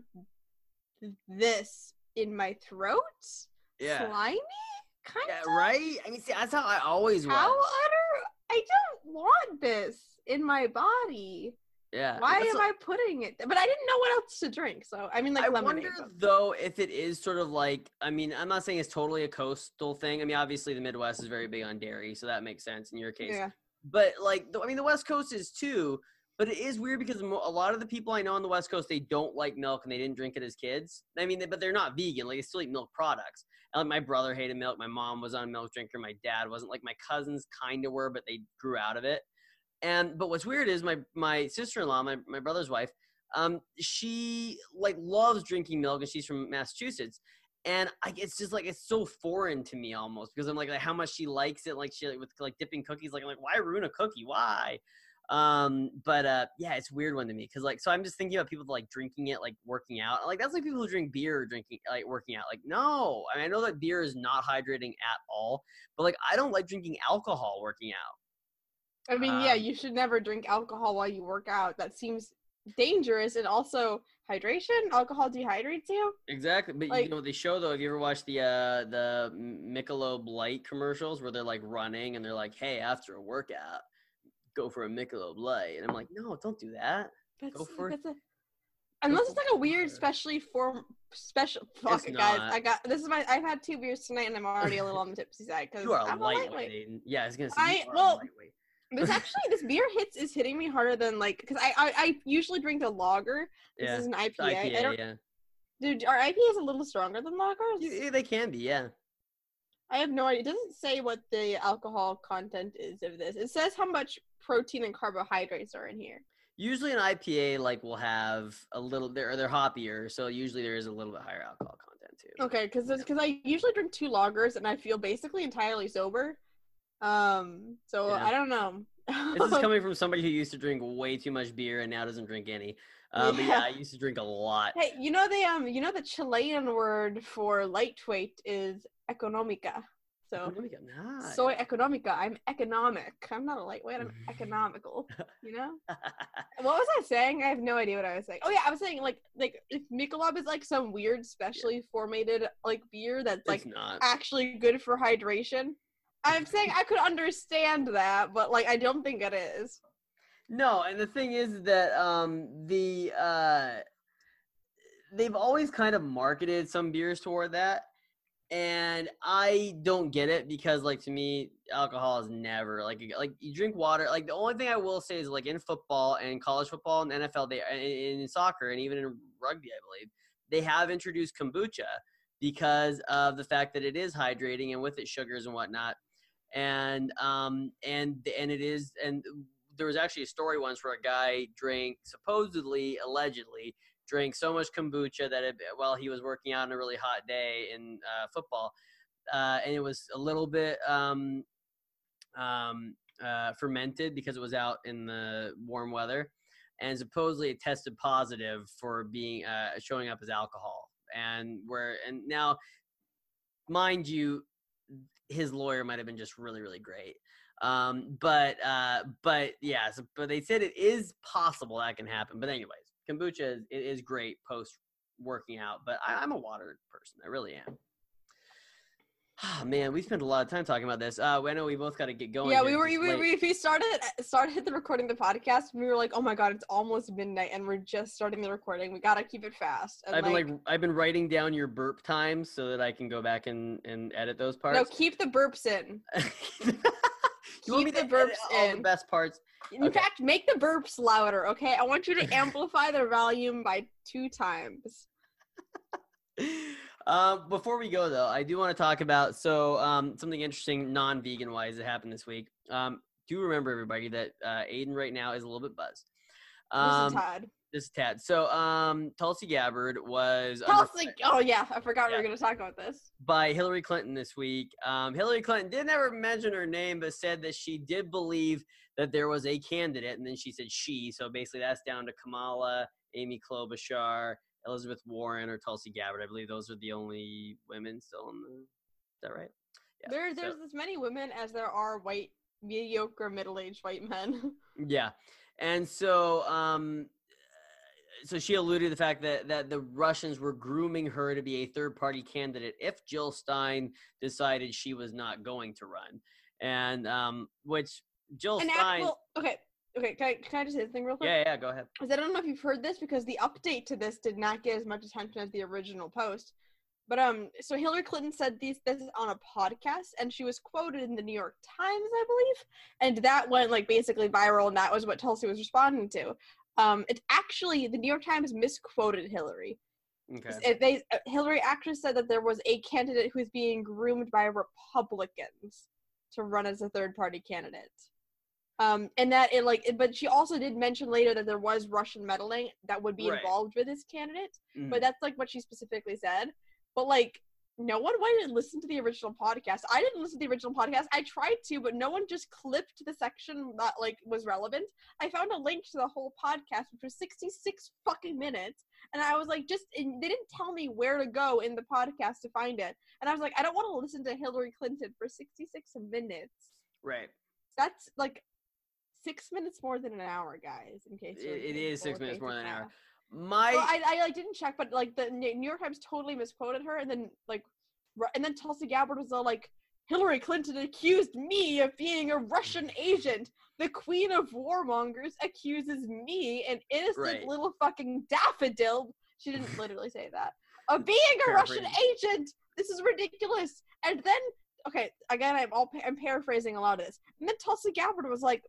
this in my throat. Yeah. Slimy, kind Yeah. of. Right. I mean, see, that's how I always was. How utter? I don't want this in my body. Yeah. Why That's am a- I putting it? But I didn't know what else to drink, so I mean, like I lemonade. wonder but- though if it is sort of like, I mean, I'm not saying it's totally a coastal thing. I mean, obviously the Midwest is very big on dairy, so that makes sense in your case. Yeah. But like, the, I mean, the West Coast is too. But it is weird because mo- a lot of the people I know on the West Coast, they don't like milk and they didn't drink it as kids. I mean, they, but they're not vegan. Like, they still eat milk products. And, like, my brother hated milk. My mom was on a milk drinker. My dad wasn't. Like, my cousins kind of were, but they grew out of it. And but what's weird is my my sister-in-law, my my brother's wife, um, she like loves drinking milk, and she's from Massachusetts. And I, it's just like it's so foreign to me almost because I'm like, like how much she likes it, like she like, with like dipping cookies. Like I'm like, why ruin a cookie? Why? Um, but uh, yeah, it's a weird one to me because like, so I'm just thinking about people that, like drinking it, like working out. Like that's like people who drink beer or drinking, like working out. Like no, I mean I know that beer is not hydrating at all, but like I don't like drinking alcohol working out. I mean, yeah, Um, you should never drink alcohol while you work out. That seems dangerous, and also hydration. Alcohol dehydrates you. Exactly, but Like- you know what they show though. Have you ever watched the uh the Michelob Light commercials where they're like running and they're like, "Hey, after a workout, go for a Michelob Light," and I'm like, "No, don't do that." That's Go for it. that's a. Unless it's like a weird, water. especially for special. Fuck It's it, guys. not. I got this is my. I've had two beers tonight, and I'm already a little on the tipsy side because You are a I'm lightweight. a lightweight. Aiden. Yeah, I was gonna say I- you are well, a lightweight. This actually, this beer hits is hitting me harder than like because I, I I usually drink a lager. This Yeah, is an I P A. I P A, I don't, yeah. dude, are I P As a little stronger than lagers? Yeah, they can be, yeah. I have no idea. It doesn't say what the alcohol content is of this. It says how much protein and carbohydrates are in here. Usually an I P A like will have a little. They're they're hoppier, so usually there is a little bit higher alcohol content too. Okay, because because I usually drink two lagers and I feel basically entirely sober. Um, so Yeah. I don't know. This is coming from somebody who used to drink way too much beer and now doesn't drink any. Uh, But yeah, I Yeah. used to drink a lot. Hey, you know the um, you know the Chilean word for lightweight is economica. So Economica, nice. soy economica. I'm economic. I'm not a lightweight. I'm economical. You know. What was I saying? I have no idea what I was saying. Oh yeah, I was saying like like if Michelob is like some weird specially formatted like beer that's like it's not. actually good for hydration. I'm saying I could understand that, but like I don't think it is. No, and the thing is that um the uh they've always kind of marketed some beers toward that, and I don't get it because like to me alcohol is never like like you drink water. Like the only thing I will say is like in football and college football and N F L they in, in soccer and even in rugby I believe they have introduced kombucha because of the fact that it is hydrating and with it sugars and whatnot. And um and and it is and there was actually a story once where a guy drank supposedly allegedly drank so much kombucha that it, while he was working out on a really hot day in uh, football uh, and it was a little bit um um uh, fermented because it was out in the warm weather, and supposedly it tested positive for being uh, showing up as alcohol. And where and now mind you his lawyer might have been just really, really great. Um, but, uh, but yeah, so, but they said it is possible that can happen. But anyways, kombucha is, it is great post working out, but I, I'm a water person. I really am. Oh, man, we spent a lot of time talking about this. Uh, I know we both got to get going. Yeah, here. we were It's we, late. we, we started started the recording the podcast and we were like, oh my god, it's almost midnight and we're just starting the recording. We gotta keep it fast. And I've been like, I've been writing down your burp times so that I can go back and, and edit those parts. no, keep the burps in. You want me Keep to the edit burps all in. the best parts? In Okay. fact, make the burps louder, okay? I want you to amplify the volume by two times. Um, before we go though, I do want to talk about so um, something interesting non-vegan wise that happened this week. Um, do remember everybody that uh, Aiden right now is a little bit buzzed. This Um, is Todd. this is Tad. So um, Tulsi Gabbard was Tell under us, like, oh yeah, I forgot we Yeah. were gonna talk about this. by Hillary Clinton this week. Um, Hillary Clinton did never mention her name, but said that she did believe that there was a candidate, and then she said she. So basically, that's down to Kamala, Amy Klobuchar, Elizabeth Warren, or Tulsi Gabbard. I believe those are the only women still in the. Is that right? Yeah. There, so- there's as many women as there are white, mediocre, middle-aged white men. Yeah, and so um, so she alluded to the fact that that the Russians were grooming her to be a third-party candidate if Jill Stein decided she was not going to run, and um, which Jill and Stein. actual, okay, okay, can I, can I just say this thing real quick? Yeah, yeah, go ahead. 'Cause I don't know if you've heard this because the update to this did not get as much attention as the original post. But um, so Hillary Clinton said these this on a podcast, and she was quoted in the New York Times, I believe, and that went like basically viral, and that was what Tulsi was responding to. Um, it's actually the New York Times misquoted Hillary. Okay. It, they uh, Hillary actually said that there was a candidate who was being groomed by Republicans to run as a third party candidate. Um, and that it like, but she also did mention later that there was Russian meddling that would be Right. involved with this candidate. Mhm. But that's like what she specifically said. But like, no one went and listened to the original podcast. I didn't listen to the original podcast. I tried to, but no one just clipped the section that like was relevant. I found a link to the whole podcast, which was sixty-six fucking minutes, and I was like, just and they didn't tell me where to go in the podcast to find it. And I was like, I don't want to listen to Hillary Clinton for sixty-six minutes. Right. That's like six minutes more than an hour, guys. In case you're It, it doing is six full minutes more than an basic hour. math. My Well, I, I like didn't check, but like the New York Times totally misquoted her, and then like, Ru- and then Tulsi Gabbard was all like, Hillary Clinton accused me of being a Russian agent. The queen of warmongers accuses me, an innocent Right. little fucking daffodil. She didn't literally say that. Of being a Russian Paraphrasing. agent. This is ridiculous. And then, okay, again, I'm all I'm paraphrasing a lot of this. And then Tulsi Gabbard was like,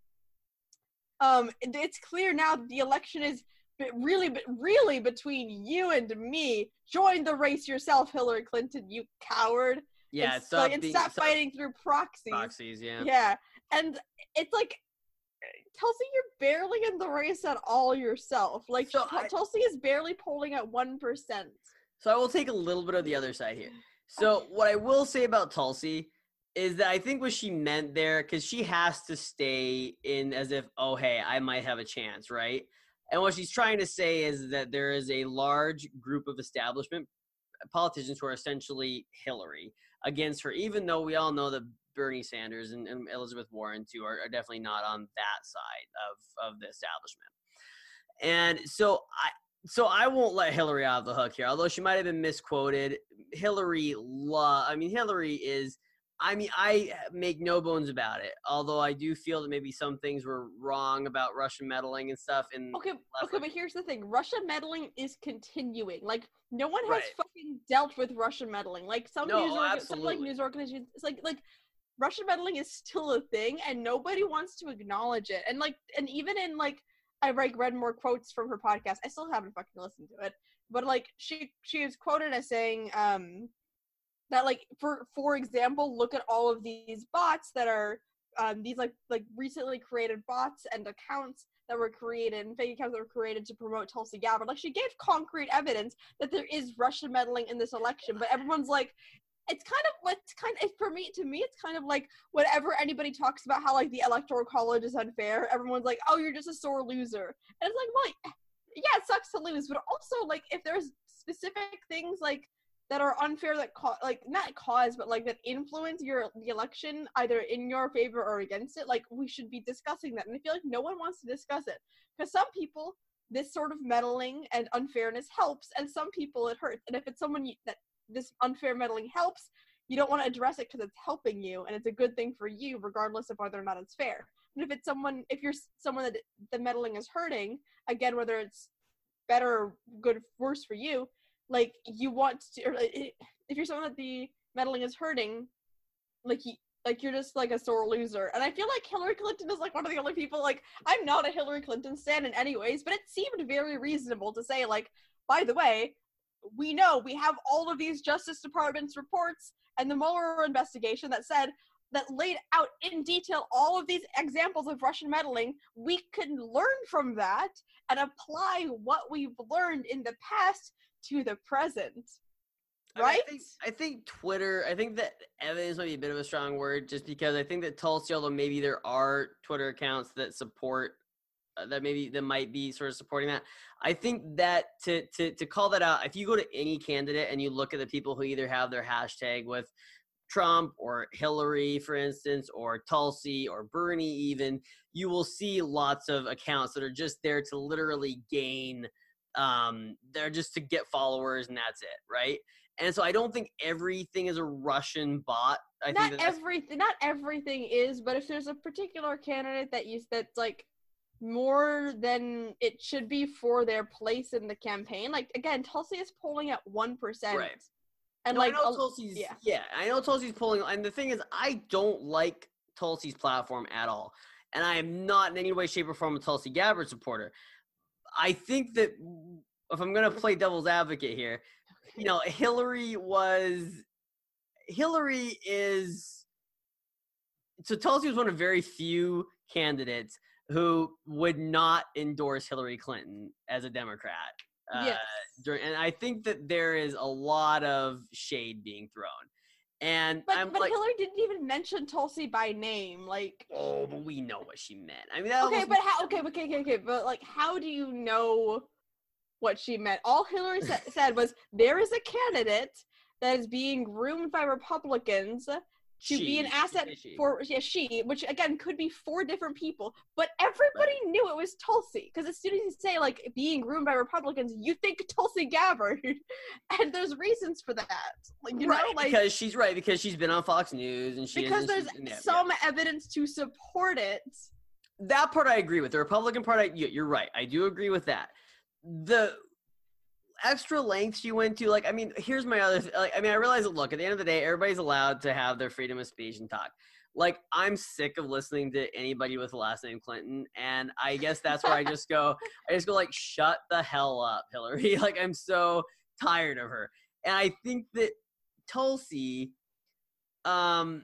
um, it- it's clear now that the election is be- really, be- really between you and me. Join the race yourself, Hillary Clinton, you coward. yeah, and, stop like, and being stop stop fighting through proxies. proxies. Yeah. Yeah, and it's like, Tulsi, you're barely in the race at all yourself. Like, So Tul- I- Tulsi is barely polling at one percent. So I will take a little bit of the other side here. So what I will say about Tulsi is that I think what she meant there, because she has to stay in as if, oh, hey, I might have a chance, right? And what she's trying to say is that there is a large group of establishment politicians who are essentially Hillary against her, even though we all know that Bernie Sanders and, and Elizabeth Warren, too, are, are definitely not on that side of, of the establishment. And so I so I won't let Hillary out of the hook here, although she might have been misquoted. Hillary, lo- I mean, Hillary is, I mean, I make no bones about it, although I do feel that maybe some things were wrong about Russian meddling and stuff. And Okay, last okay, but here's the thing: Russian meddling is continuing. Like, no one has Right. fucking dealt with Russian meddling. Like some No, news, orga- some like absolutely. news organizations, it's like like Russian meddling is still a thing, and nobody wants to acknowledge it. And like, and even in like, I like read more quotes from her podcast. I still haven't fucking listened to it, but like, she she is quoted as saying, um, that like for for example, look at all of these bots that are um these like like recently created bots and accounts that were created and fake accounts that were created to promote Tulsi Gabbard. Like, she gave concrete evidence that there is Russian meddling in this election, but everyone's like, it's kind of what's kind of for me to me it's kind of like whenever anybody talks about how like the electoral college is unfair, everyone's like, oh, you're just a sore loser. And it's like, well, yeah, it sucks to lose, but also like if there's specific things like that are unfair that ca- like not cause but like that influence your the election either in your favor or against it, like we should be discussing that. And I feel like no one wants to discuss it because some people this sort of meddling and unfairness helps, and some people it hurts. And if it's someone you, that this unfair meddling helps, you don't want to address it because it's helping you and it's a good thing for you regardless of whether or not it's fair. And if it's someone if you're someone that the meddling is hurting, again, whether it's better or good worse for you, like you want to, or if you're someone that the meddling is hurting, like you like you're just like a sore loser. And I feel like Hillary Clinton is like one of the only people, like, I'm not a Hillary Clinton stan in any ways, but it seemed very reasonable to say, like, by the way, we know we have all of these Justice Department's reports and the Mueller investigation that said that laid out in detail all of these examples of Russian meddling. We can learn from that and apply what we've learned in the past to the present. I mean, Right? I think, I think Twitter, I think that evidence might be a bit of a strong word just because I think that Tulsi, although maybe there are Twitter accounts that support, uh, that maybe that might be sort of supporting that. I think that to, to, to call that out, if you go to any candidate and you look at the people who either have their hashtag with Trump or Hillary, for instance, or Tulsi or Bernie even, you will see lots of accounts that are just there to literally gain, um, they're just to get followers and that's it, right? And so I don't think everything is a Russian bot. I not think that that's, everything not everything is, but if there's a particular candidate that you that's like more than it should be for their place in the campaign, like again, Tulsi is polling at one percent. Right. And no, like I know a- Tulsi's, yeah. yeah, I know Tulsi's pulling, and the thing is, I don't like Tulsi's platform at all, and I am not in any way, shape, or form a Tulsi Gabbard supporter. I think that if I'm going to play devil's advocate here, you know, Hillary was, Hillary is, so Tulsi was one of very few candidates who would not endorse Hillary Clinton as a Democrat. Uh, Yes. during, and I think that there is a lot of shade being thrown. And But I'm but like, Hillary didn't even mention Tulsi by name. Like, oh, but we know what she meant. I mean, that okay, almost but how? Okay, okay, okay, okay. But like, how do you know what she meant? All Hillary sa- said was there is a candidate that is being groomed by Republicans to be an she, asset she. for yeah, she, which again could be four different people, but everybody Right. knew it was Tulsi because as soon as you say like being groomed by Republicans, you think Tulsi Gabbard, and there's reasons for that. Like, you right, know, like because she's right because she's been on Fox News and she because is, there's and yeah, some evidence to support it. yeah. That part I agree with. The Republican part, I, you- you're right. I do agree with that. The extra lengths you went to, like, I mean, here's my other, th- like, I mean, I realize that, look, at the end of the day, everybody's allowed to have their freedom of speech and talk. Like, I'm sick of listening to anybody with the last name Clinton, and I guess that's where I just go, I just go, like, shut the hell up, Hillary. Like, I'm so tired of her. And I think that Tulsi, um,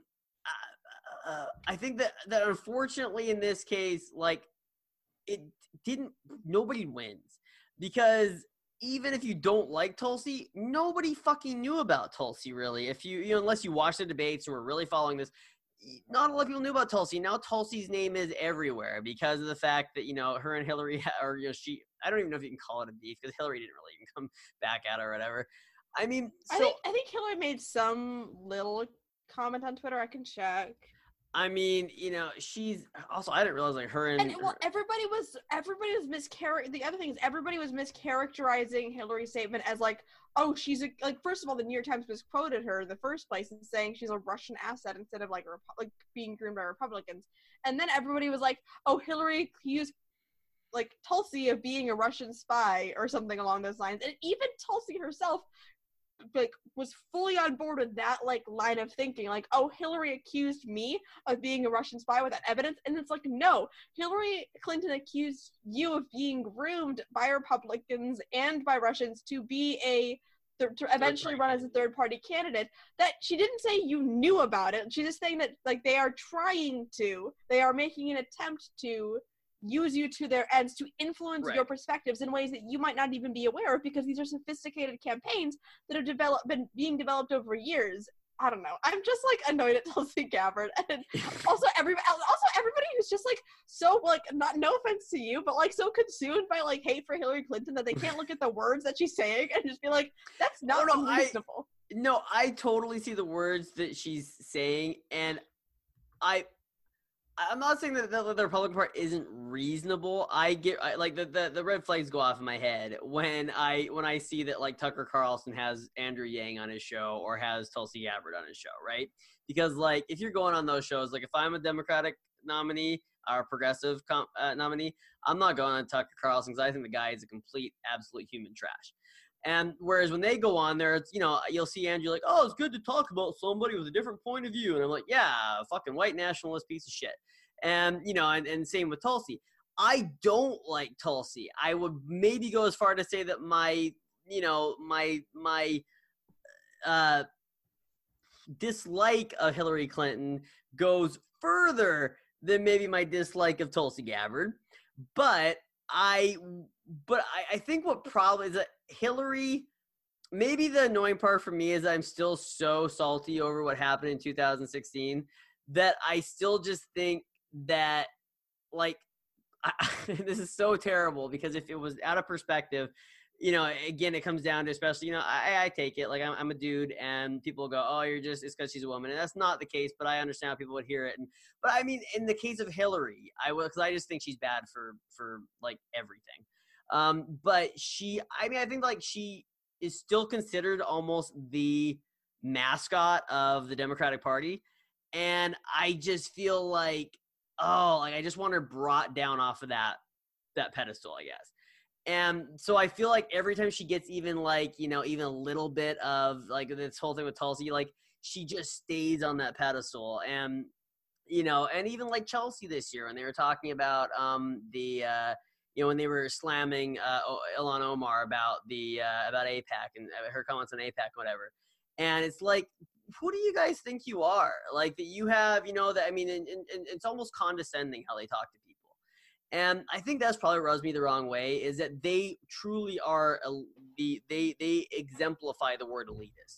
uh, uh, I think that, that unfortunately in this case, like, it didn't, nobody wins. Because even if you don't like Tulsi, nobody fucking knew about Tulsi, really. If you, you know, unless you watched the debates and were really following this, not a lot of people knew about Tulsi. Now Tulsi's name is everywhere because of the fact that, you know, her and Hillary, or, you know, she, I don't even know if you can call it a beef because Hillary didn't really even come back at her or whatever. I mean, so, I think I think Hillary made some little comment on Twitter. I can check. I mean, you know, she's also, I didn't realize like her and, And well, her, everybody was everybody was mischar. The other thing is everybody was mischaracterizing Hillary's statement as like, oh, she's a like. First of all, the New York Times misquoted her in the first place and saying she's a Russian asset instead of like a Repu- like being groomed by Republicans. And then everybody was like, oh, Hillary accused like Tulsi of being a Russian spy or something along those lines. And even Tulsi herself like was fully on board with that like line of thinking, like, oh, Hillary accused me of being a Russian spy without evidence. And it's like, no, Hillary Clinton accused you of being groomed by Republicans and by Russians to be a th- to eventually run as a third party candidate. That she didn't say you knew about it. She's just saying that like they are trying to, they are making an attempt to use you to their ends to influence Right. your perspectives in ways that you might not even be aware of because these are sophisticated campaigns that have developed been being developed over years. I don't know. I'm just like annoyed at Tulsi Gabbard, and also everybody, also everybody who's just like so like not no offense to you, but like so consumed by like hate for Hillary Clinton that they can't look at the words that she's saying and just be like, that's not no, I- unreasonable. no, I totally see the words that she's saying, and I, I'm not saying that the, the Republican part isn't reasonable. I get I, like the, the the red flags go off in my head when I when I see that like Tucker Carlson has Andrew Yang on his show or has Tulsi Gabbard on his show, right? Because like if you're going on those shows, like if I'm a Democratic nominee or a progressive com- uh, nominee, I'm not going on Tucker Carlson because I think the guy is a complete, absolute human trash. And whereas when they go on there, it's, you know, you'll see Andrew like, oh, it's good to talk about somebody with a different point of view. And I'm like, yeah, fucking white nationalist piece of shit. And, you know, and, and same with Tulsi. I don't like Tulsi. I would maybe go as far to say that my, you know, my, my uh, dislike of Hillary Clinton goes further than maybe my dislike of Tulsi Gabbard. But I, but I, I think what problem is that Hillary, maybe the annoying part for me is I'm still so salty over what happened in two thousand sixteen that I still just think that, like, I, this is so terrible because if it was out of perspective, you know, again, it comes down to, especially, you know, I, I take it like I'm, I'm a dude and people go, oh, you're just, it's because she's a woman. And that's not the case, but I understand how people would hear it. And, but I mean, in the case of Hillary, I will, because I just think she's bad for, for like everything. Um, but she, I mean, I think like she is still considered almost the mascot of the Democratic Party. And I just feel like, oh, like I just want her brought down off of that, that pedestal, I guess. And so I feel like every time she gets even like, you know, even a little bit of like this whole thing with Tulsi, like she just stays on that pedestal. And, you know, and even like Chelsea this year when they were talking about um, the, uh, you know, when they were slamming uh, Ilhan Omar about the, uh, about AIPAC and her comments on AIPAC, whatever. And it's like, who do you guys think you are? Like that you have, you know, that I mean, and, and, and it's almost condescending how they talk to people. And I think that's probably rubs me the wrong way is that they truly are a, the they they exemplify the word elitist.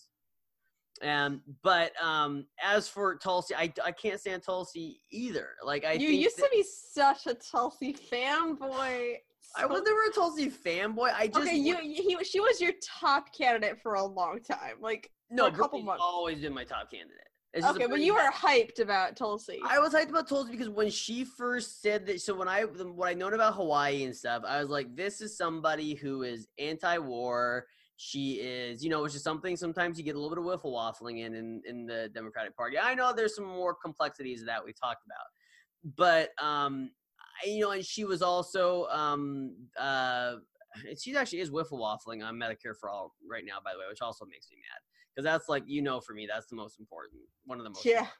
Um, but um, as for Tulsi, I, I can't stand Tulsi either. Like I you think used that, to be such a Tulsi fanboy. I was never a Tulsi fanboy. I just Okay, you he she was your top candidate for a long time, like no, for a couple Bernie's months. always been my top candidate. It's just a Okay, but Bernie you were hat. hyped about Tulsi. I was hyped about Tulsi because when she first said that, so when I, what I known about Hawaii and stuff, I was like, this is somebody who is anti-war. She is, you know, which is something sometimes you get a little bit of wiffle waffling in, in, in the Democratic Party. I know there's some more complexities of that we've talked about, but, um, I, you know, and she was also, um, uh, she actually is wiffle waffling on Medicare for All right now, by the way, which also makes me mad. Because that's like, you know, for me, that's the most important, one of the most Yeah. important.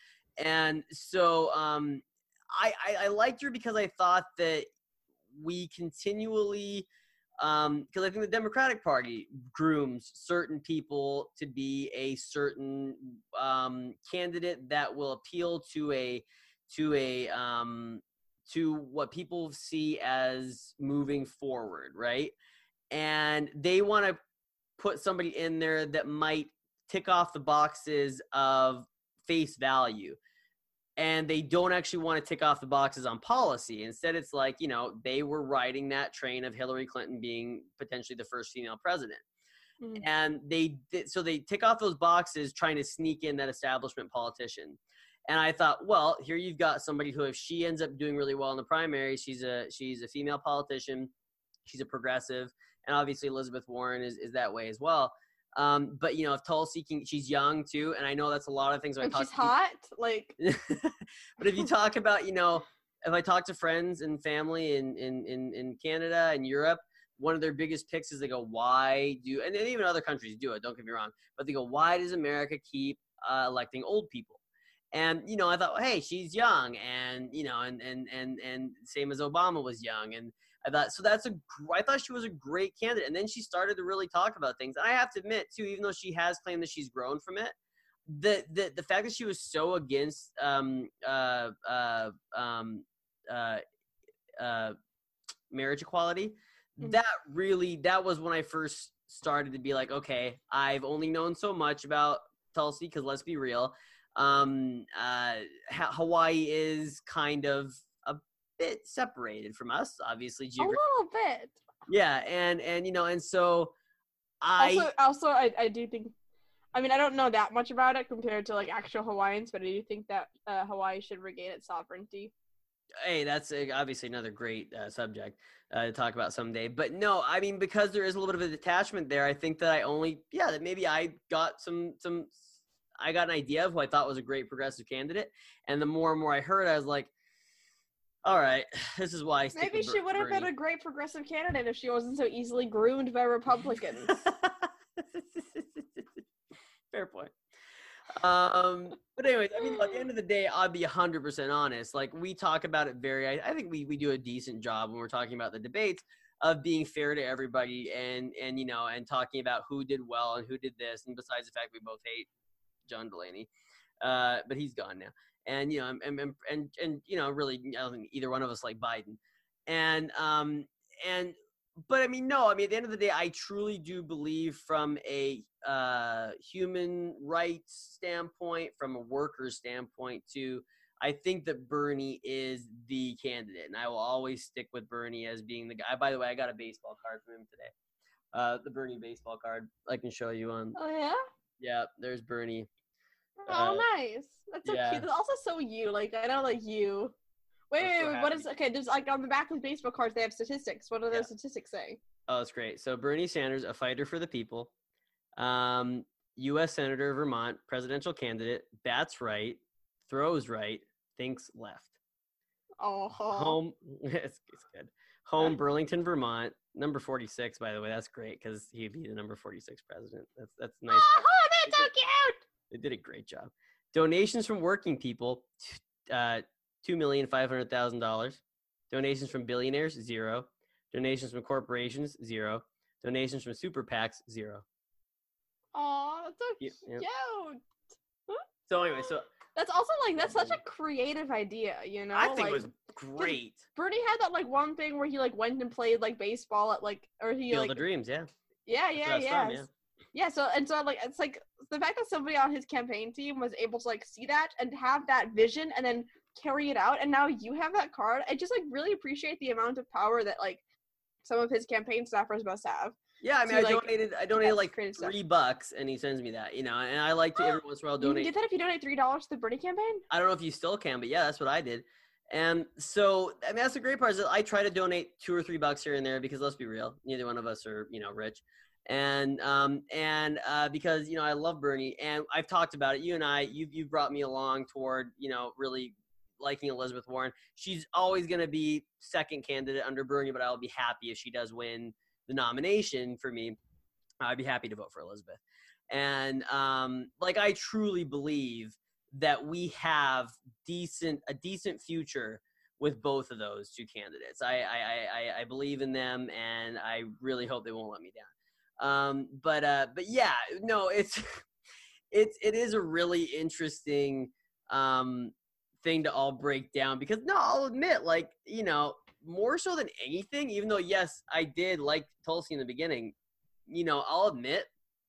And so um, I, I, I liked her because I thought that we continually, because um, I think the Democratic Party grooms certain people to be a certain um, candidate that will appeal to a to a um, to what people see as moving forward, right? And they want to put somebody in there that might tick off the boxes of face value. And they don't actually want to tick off the boxes on policy. Instead, it's like, you know, they were riding that train of Hillary Clinton being potentially the first female president. Mm. And they did, so they tick off those boxes trying to sneak in that establishment politician. And I thought, well, here you've got somebody who, if she ends up doing really well in the primary, she's a she's a female politician, she's a progressive, and obviously Elizabeth Warren is, is that way as well. Um, but you know, if Tulsi can, she's young too, and I know that's a lot of things. And she's hot, like. But if you talk about, you know, if I talk to friends and family in, in, in, in Canada and Europe, one of their biggest picks is they go, why do, and even other countries do it, don't get me wrong, but they go, why does America keep uh, electing old people? And, you know, I thought, well, hey, she's young, and, you know, and, and, and, and same as Obama was young. And I thought, so that's a, I thought she was a great candidate. And then she started to really talk about things. And I have to admit too, even though she has claimed that she's grown from it, the, the, the fact that she was so against, um, uh, uh, um, uh, uh, marriage equality, mm-hmm. that really, that was when I first started to be like, okay, I've only known so much about Tulsi, because let's be real. Um, uh, ha- Hawaii is kind of a bit separated from us, obviously. Geogra- a little bit. Yeah, and and you know, and so I also also I, I do think, I mean, I don't know that much about it compared to like actual Hawaiians, but I do think that uh, Hawaii should regain its sovereignty. Hey, that's uh, obviously another great uh, subject uh, to talk about someday. But no, I mean, because there is a little bit of a detachment there, I think that I only, yeah, that maybe I got some some. I got an idea of who I thought was a great progressive candidate. And the more and more I heard, I was like, all right, this is why I stick Maybe with she would have Bernie. been a great progressive candidate if she wasn't so easily groomed by Republicans. Fair point. Um, but anyways, I mean, at the end of the day, I'll be one hundred percent honest. Like, we talk about it very, I, I think we, we do a decent job when we're talking about the debates of being fair to everybody and, and, you know, and talking about who did well and who did this. And besides the fact we both hate John Delaney, uh, but he's gone now. And, you know, and, and, and, and, you know, really, I don't think either one of us like Biden. And, um, and, but I mean, no, I mean, at the end of the day, I truly do believe from a uh, human rights standpoint, from a worker standpoint too, I think that Bernie is the candidate. And I will always stick with Bernie as being the guy. By the way, I got a baseball card from him today. Uh, the Bernie baseball card I can show you on. Oh, yeah? Yeah, there's Bernie. Oh, Uh, nice. That's so yeah. cute. That's also so you. Like, I know, like, you. Wait, wait, so wait. What is, okay, there's, like, on the back of the baseball cards, they have statistics. What are Yeah. those statistics saying? Oh, that's great. So Bernie Sanders, a fighter for the people, um, U S Senator, Vermont, presidential candidate, bats right, throws right, thinks left. Oh. Home, it's, it's good. Home, Burlington, Vermont, number forty-six, by the way. That's great because he'd be the number forty-six president. That's that's nice. Oh, that's so cute. They did a great job. Donations from working people, uh, two million five hundred thousand dollars. Donations from billionaires, zero. Donations from corporations, zero. Donations from super PACs, zero. Oh, that's so Yep, cute. yep. So anyway, so That's also like that's such a creative idea, you know. I think like, it was great. Bernie had that like one thing where he like went and played like baseball at like or he Field like of Dreams, yeah. yeah That's yeah where I was yeah from, yeah. yeah. So and so like it's like the fact that somebody on his campaign team was able to like see that and have that vision and then carry it out, and now you have that card. I just like really appreciate the amount of power that like some of his campaign staffers must have. Yeah, I mean, to, I like, donated. I donated like creative stuff. three bucks, and he sends me that, you know. And I like to every once in a while You can donate. get that if you donate three dollars to the Bernie campaign. I don't know if you still can, but yeah, that's what I did. And so, I mean, that's the great part is that I try to donate two or three bucks here and there because let's be real, neither one of us are, you know, rich. And um and uh, because you know I love Bernie, and I've talked about it. You and I, you've you've brought me along toward you know really liking Elizabeth Warren. She's always going to be second candidate under Bernie, but I'll be happy if she does win the nomination for me. I'd be happy to vote for Elizabeth. And um, like I truly believe that we have decent a decent future with both of those two candidates. I I, I, I believe in them, and I really hope they won't let me down. Um, but uh, but yeah, no, it's it's it is a really interesting um, thing to all break down because no, I'll admit, like you know, more so than anything, even though yes, I did like Tulsi in the beginning. You know, I'll admit,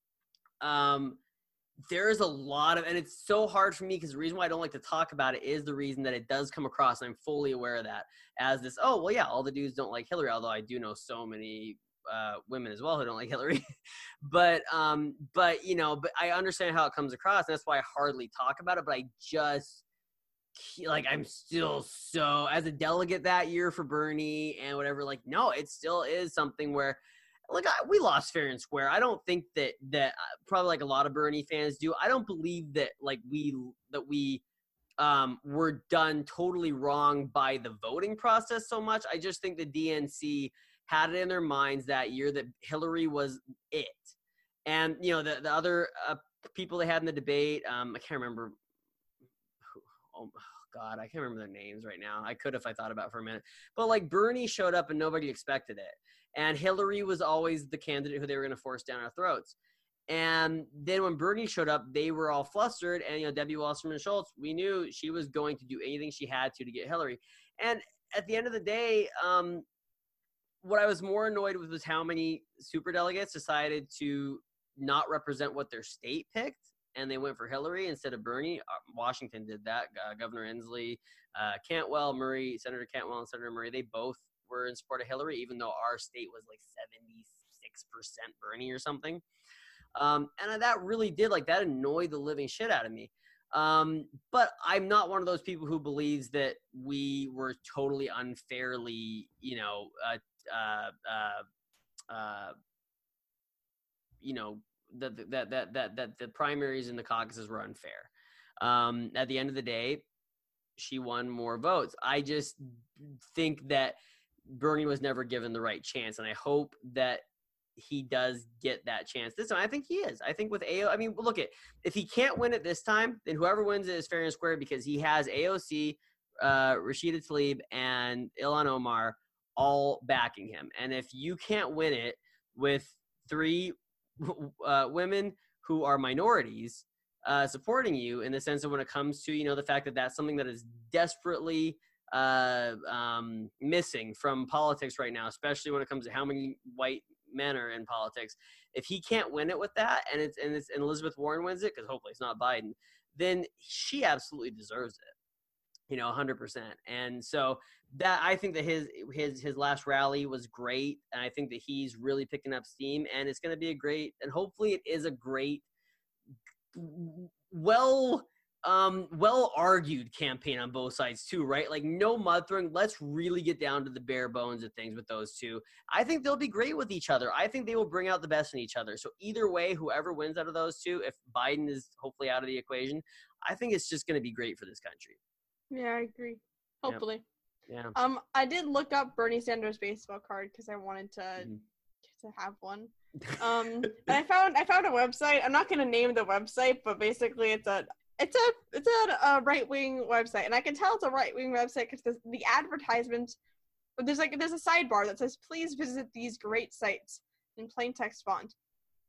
um, there's a lot of, and it's so hard for me because the reason why I don't like to talk about it is the reason that it does come across. And I'm fully aware of that as this. Oh well, yeah, all the dudes don't like Hillary, although I do know so many uh, women as well who don't like Hillary. but um, but you know, but I understand how it comes across, and that's why I hardly talk about it. But I just like I'm still so as a delegate that year for Bernie and whatever. Like, no, it still is something where. Like I, we lost fair and square. I don't think that that uh, probably like a lot of Bernie fans do. I don't believe that like we that we um, were done totally wrong by the voting process so much. I just think the D N C had it in their minds that year that Hillary was it, and you know the the other uh, people they had in the debate. Um, I can't remember. Who, oh God, I can't remember their names right now. I could if I thought about it for a minute. But like Bernie showed up and nobody expected it. And Hillary was always the candidate who they were going to force down our throats. And then when Bernie showed up, they were all flustered. And, you know, Debbie Wasserman Schultz, we knew she was going to do anything she had to to get Hillary. And at the end of the day, um, what I was more annoyed with was how many superdelegates decided to not represent what their state picked. And they went for Hillary instead of Bernie. Uh, Washington did that. Uh, Governor Inslee, uh, Cantwell, Murray, Senator Cantwell and Senator Murray, they both were in support of Hillary, even though our state was like seventy-six percent Bernie or something. Um, and that really did, like, that annoyed the living shit out of me. Um, but I'm not one of those people who believes that we were totally unfairly, you know, uh, uh, uh, uh, you know, that that that that that the primaries and the caucuses were unfair. Um, at the end of the day, she won more votes. I just think that Bernie was never given the right chance, and I hope that he does get that chance this time. I think he is. I think with A O, I mean, look at if he can't win it this time, then whoever wins it is fair and square because he has A O C, uh, Rashida Tlaib, and Ilhan Omar all backing him. And if you can't win it with three uh, women who are minorities uh, supporting you, in the sense of when it comes to you know the fact that that's something that is desperately uh, um, missing from politics right now, especially when it comes to how many white men are in politics. If he can't win it with that, and it's and it's and Elizabeth Warren wins it, because hopefully it's not Biden, then she absolutely deserves it, you know, one hundred percent. And so that I think that his his his last rally was great, and I think that he's really picking up steam, and it's going to be a great, and hopefully it is a great, well. Um, well argued campaign on both sides too, right? Like no mud throwing. Let's really get down to the bare bones of things with those two. I think they'll be great with each other. I think they will bring out the best in each other. So either way, whoever wins out of those two, if Biden is hopefully out of the equation, I think it's just going to be great for this country. Yeah, I agree. Hopefully. Yeah. yeah. Um, I did look up Bernie Sanders' baseball card because I wanted to mm-hmm. to have one. Um, and I found I found a website. I'm not going to name the website, but basically it's a It's a it's a, a right wing website, and I can tell it's a right wing website because the, the advertisement, there's like there's a sidebar that says please visit these great sites in plain text font.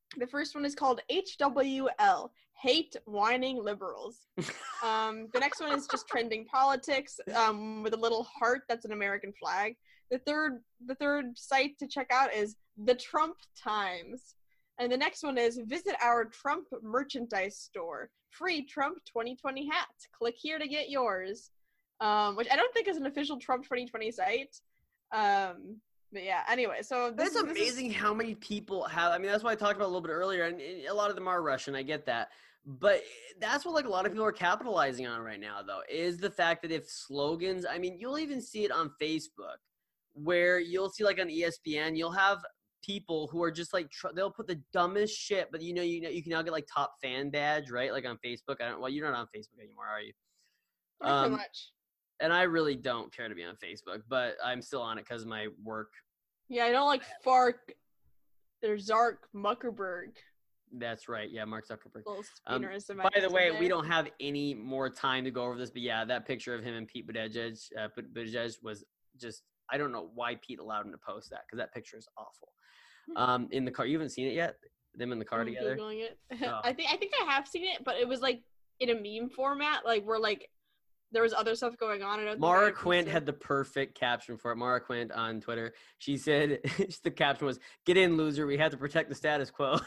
The first one is called H W L, Hate Whining Liberals. Um, the next one is just trending politics um, with a little heart that's an American flag. The third, the third site to check out is the Trump Times. And the next one is visit our Trump merchandise store. Free Trump twenty twenty hats. Click here to get yours. Um, which I don't think is an official Trump twenty twenty site. Um, but yeah, anyway, so this, It's this amazing is, how many people have. I mean, that's what I talked about a little bit earlier, and a lot of them are Russian. I get that, but that's what like a lot of people are capitalizing on right now, though, is the fact that if slogans. I mean, you'll even see it on Facebook, where you'll see like on E S P N, you'll have people who are just like tr- they'll put the dumbest shit, but you know, you know, you can now get like top fan badge, right? Like on Facebook. I don't. Well, you're not on Facebook anymore, are you? not so Um, much. and I really don't care to be on Facebook, but I'm still on it because of my work. Yeah, I don't like Fark. There's Zark Muckerberg. That's right. Yeah, Mark Zuckerberg. Little Um, spinnerism by the acts way, in we there. don't have any more time to go over this, but yeah, that picture of him and Pete Buttigieg, uh, But- Buttigieg was just, I don't know why Pete allowed him to post that because that picture is awful. Um, in the car, you haven't seen it yet? Them in the car I'm together? Googling it. Oh. I think I think I have seen it, but it was like in a meme format, like where like there was other stuff going on. I don't think I Mara had Quint posted. had the perfect caption for it. Mara Quint on Twitter. She said, the caption was, "Get in, loser. We have to protect the status quo."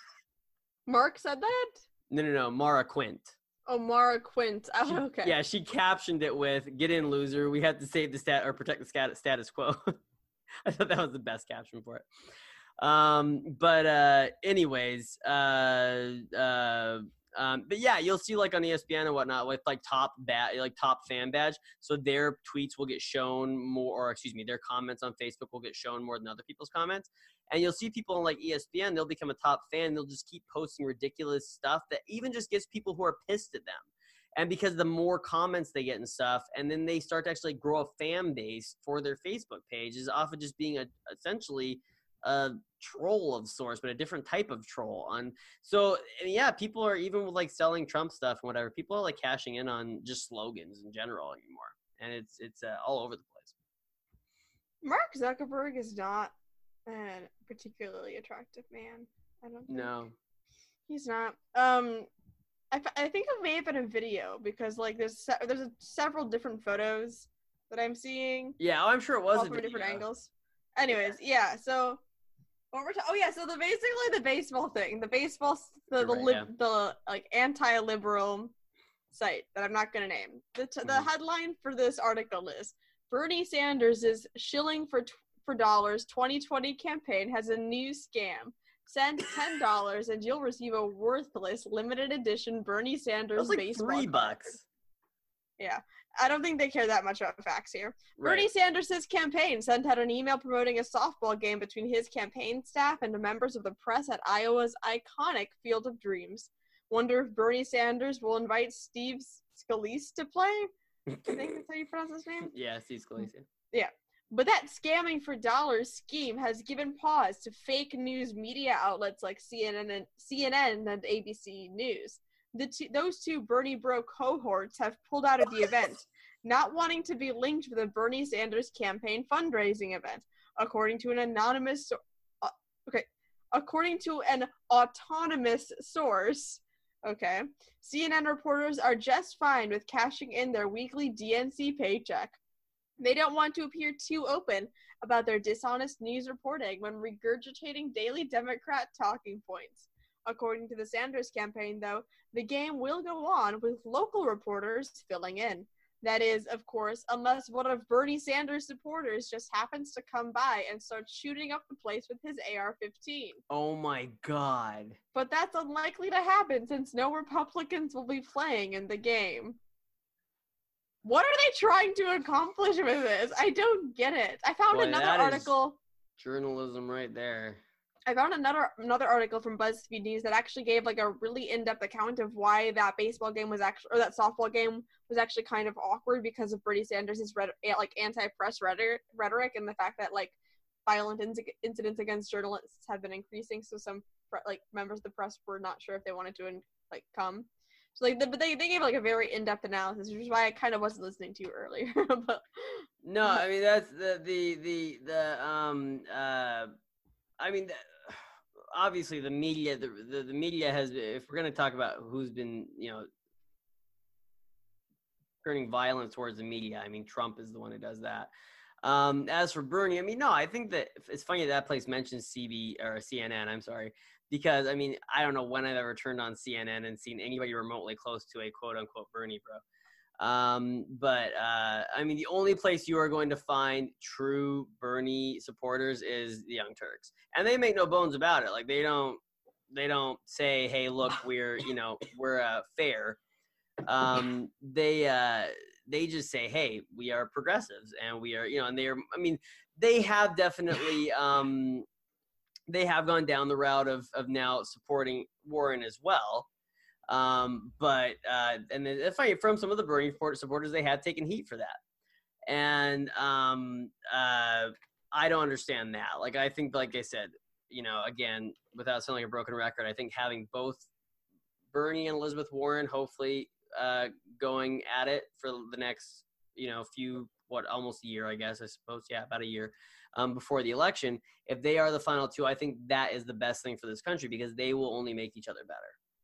Mark said that. no, no, no. Mara Quint. Oh, Mara Quint. Oh, She- okay. Yeah, she captioned it with "Get in, loser. We have to save the stat or protect the stat- status quo." I thought that was the best caption for it. Um, but uh, anyways, uh, uh, um, but yeah, you'll see like on E S P N and whatnot with like top bat, like top fan badge. So their tweets will get shown more, or excuse me, their comments on Facebook will get shown more than other people's comments. And you'll see people on like E S P N, they'll become a top fan. They'll just keep posting ridiculous stuff that even just gets people who are pissed at them. And because the more comments they get and stuff, and then they start to actually grow a fan base for their Facebook page, is often just being a essentially a troll of sorts, but a different type of troll. On so and yeah, people are even with like selling Trump stuff and whatever. People are like cashing in on just slogans in general anymore, and it's it's uh, all over the place. Mark Zuckerberg is not a particularly attractive man. I don't think. No, He's not. Um, I, f- I think it may have been a video because like there's se- there's a, several different photos that I'm seeing yeah, oh, I'm sure it was all a from different video. angles. Anyways, yeah. So what we're ta- oh yeah, so the basically the baseball thing, the baseball s- the the, Right, lib- yeah. the like anti-liberal site that I'm not gonna name. The t- the Mhm. headline for this article is Bernie Sanders' shilling for t- for dollars twenty twenty campaign has a new scam. Send ten dollars and you'll receive a worthless limited edition Bernie It Sanders was like baseball three card. bucks. Yeah, I don't think they care that much about facts here. Right. Bernie Sanders' campaign sent out an email promoting a softball game between his campaign staff and members of the press at Iowa's iconic Field of Dreams. Wonder if Bernie Sanders will invite Steve Scalise to play? I think that's how you pronounce his name. Yeah, Steve Scalise. But that scamming for dollars scheme has given pause to fake news media outlets like C N N and C N N and A B C News. The two, those two Bernie Bro cohorts have pulled out of the event, not wanting to be linked with a Bernie Sanders campaign fundraising event, according to an anonymous, uh, okay, according to an autonomous source. Okay, C N N reporters are just fine with cashing in their weekly D N C paycheck. They don't want to appear too open about their dishonest news reporting when regurgitating daily Democrat talking points. According to the Sanders campaign, though, the game will go on with local reporters filling in. That is, of course, unless one of Bernie Sanders' supporters just happens to come by and start shooting up the place with his A R fifteen. Oh my god. But that's unlikely to happen since no Republicans will be playing in the game. What are they trying to accomplish with this? I don't get it. I found Boy, another that is- article. Journalism right there. I found another another article from BuzzFeed News that actually gave like a really in-depth account of why that baseball game was actually, or that softball game was actually kind of awkward because of Bernie Sanders' red, like anti-press rhetoric, rhetoric and the fact that like violent in- incidents against journalists have been increasing. So some like members of the press were not sure if they wanted to like come. So like, the, but they they gave like a very in-depth analysis, which is why I kind of wasn't listening to you earlier. But No, I mean that's the the the the um uh I mean the, obviously the media, the, the the media has. If we're going to talk about who's been, you know, turning violence towards the media, I mean, Trump is the one who does that. Um, as for Bernie, I mean, no, I think that it's funny that, that place mentions C B or C N N. I'm sorry, because I mean, I don't know when I've ever turned on C N N and seen anybody remotely close to a quote unquote Bernie bro. Um, but uh, I mean, the only place you are going to find true Bernie supporters is the Young Turks, and they make no bones about it. Like they don't, they don't say, "Hey, look, we're you know we're uh, fair." Um, they uh, they just say, "Hey, we are progressives, and we are you know," and they are. I mean, they have definitely um, they have gone down the route of of now supporting Warren as well. Um, but, uh, and then it's funny, from some of the Bernie supporters, they have taken heat for that. And, um, uh, I don't understand that. Like, I think, like I said, you know, again, without sounding like a broken record, I think having both Bernie and Elizabeth Warren, hopefully, uh, going at it for the next, you know, few, what, almost a year, I guess, I suppose. Yeah, about a year, um, before the election. If they are the final two, I think that is the best thing for this country because they will only make each other better.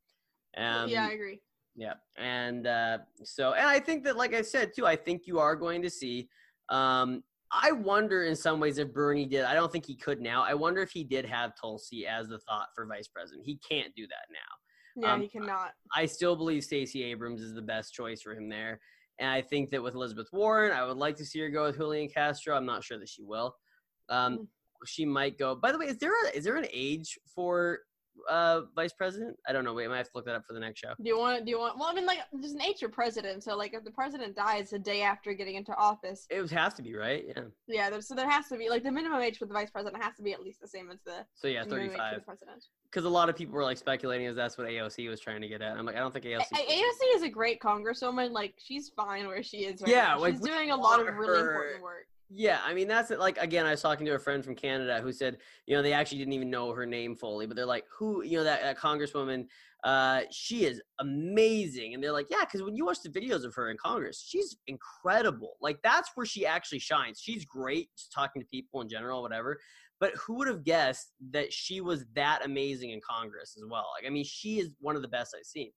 Um, yeah, I agree. Yeah. And uh, so, and I think that, like I said, too, I think you are going to see, um, I wonder in some ways if Bernie did, I don't think he could now. I wonder if he did have Tulsi as the thought for vice president. He can't do that now. Yeah, um, he cannot. I still believe Stacey Abrams is the best choice for him there. And I think that with Elizabeth Warren, I would like to see her go with Julian Castro. I'm not sure that she will. Um, Mm. She might go. By the way, is there a, is there an age for uh vice president? I don't know. Wait, I might have to look that up for the next show. Do you want? Do you want? Well, I mean, like, there's an age for president. So, like, if the president dies the day after getting into office, It would have to be, right? Yeah. yeah. There's, so there has to be like the minimum age for the vice president has to be at least the same as the So yeah, minimum age for the thirty-five. president. Because a lot of people were like speculating as that's what A O C was trying to get at. I'm like, I don't think A O C. A- A- AOC is a great congresswoman. Like, she's fine where she is right Yeah, now. like, She's we doing a lot of want really her- important work. Yeah, I mean that's it. Like again, I was talking to a friend from Canada who said, you know, they actually didn't even know her name fully, but they're like, who, you know, that, that congresswoman, uh, she is amazing, and they're like, yeah, because when you watch the videos of her in Congress, she's incredible. Like that's where she actually shines. She's great, just talking to people in general, whatever. But who would have guessed that she was that amazing in Congress as well? Like, I mean, she is one of the best I've seen,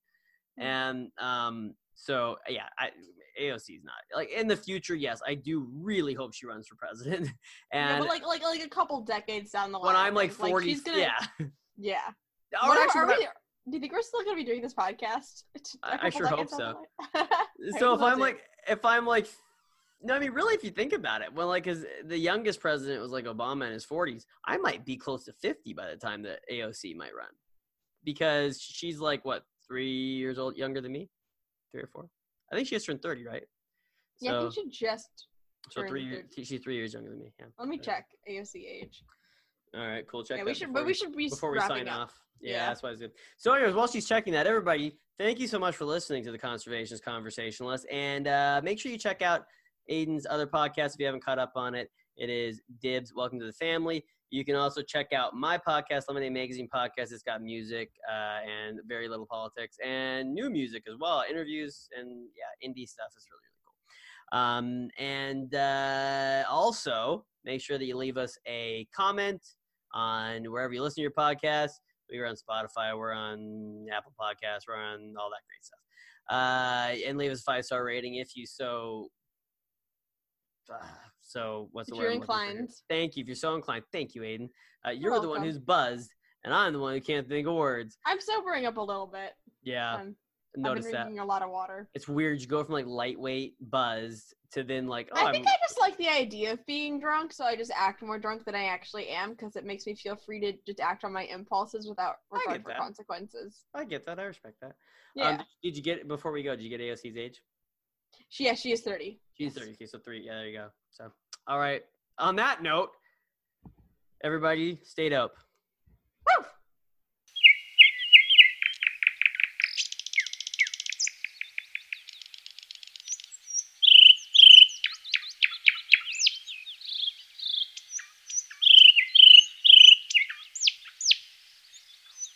and um. So yeah, I, A O C is not like in the future. Yes, I do really hope she runs for president. And Yeah, but like, like, like a couple decades down the line. when I'm I like think, forty, she's gonna, yeah. yeah. Or What are- actually, are when we, do you think we're still gonna be doing this podcast? I- I A couple sure hope decades down so. the line? I- so if We'll I'm see. like, if I'm like, no, I mean, really, if you think about it, well, like, cause the youngest president was like Obama in his forties. I might be close to fifty by the time that A O C might run, because she's like what three years old younger than me, three or four. I think she just turned thirty, right? Yeah, I So, think she just. so turned three years. thirty. She's three years younger than me. Yeah. Let me Yeah. check A O C age. All right, cool. Check Yeah, that we should, before but we should be before we wrapping sign up. off. Yeah, Yeah. that's why it's good. So, anyways, while she's checking that, everybody, thank you so much for listening to the Conservationist Conversationalist, and uh, make sure you check out Aiden's other podcast if you haven't caught up on it. It is Dibs. Welcome to the family. You can also check out my podcast, Lemonade Magazine Podcast. It's got music uh, and very little politics and new music as well, interviews and yeah, indie stuff. It's really really cool. Um, and uh, also make sure that you leave us a comment on wherever you listen to your podcast. We're on Spotify, we're on Apple Podcasts, we're on all that great stuff. Uh, and leave us a five-star rating if you so, uh, so what's If the you're word? I'm looking for here? inclined. Thank you. If you're so inclined, thank you, Aiden. Uh, you're, You're the one welcome. who's buzzed, and I'm the one who can't think of words. I'm sobering up a little bit. Yeah, Um, I've notice been that. drinking a lot of water. It's weird. You go from like lightweight buzzed to then like, oh, I I'm, think I just like the idea of being drunk, so I just act more drunk than I actually am because it makes me feel free to just act on my impulses without I regard get for that. consequences. I get that. I respect that. Yeah, Um, did you get before we go? Did you get A O C's age? she yeah she is thirty. She's Yes. thirty. Okay, so three. Yeah, there you go. So, all right. On that note, everybody, stay dope.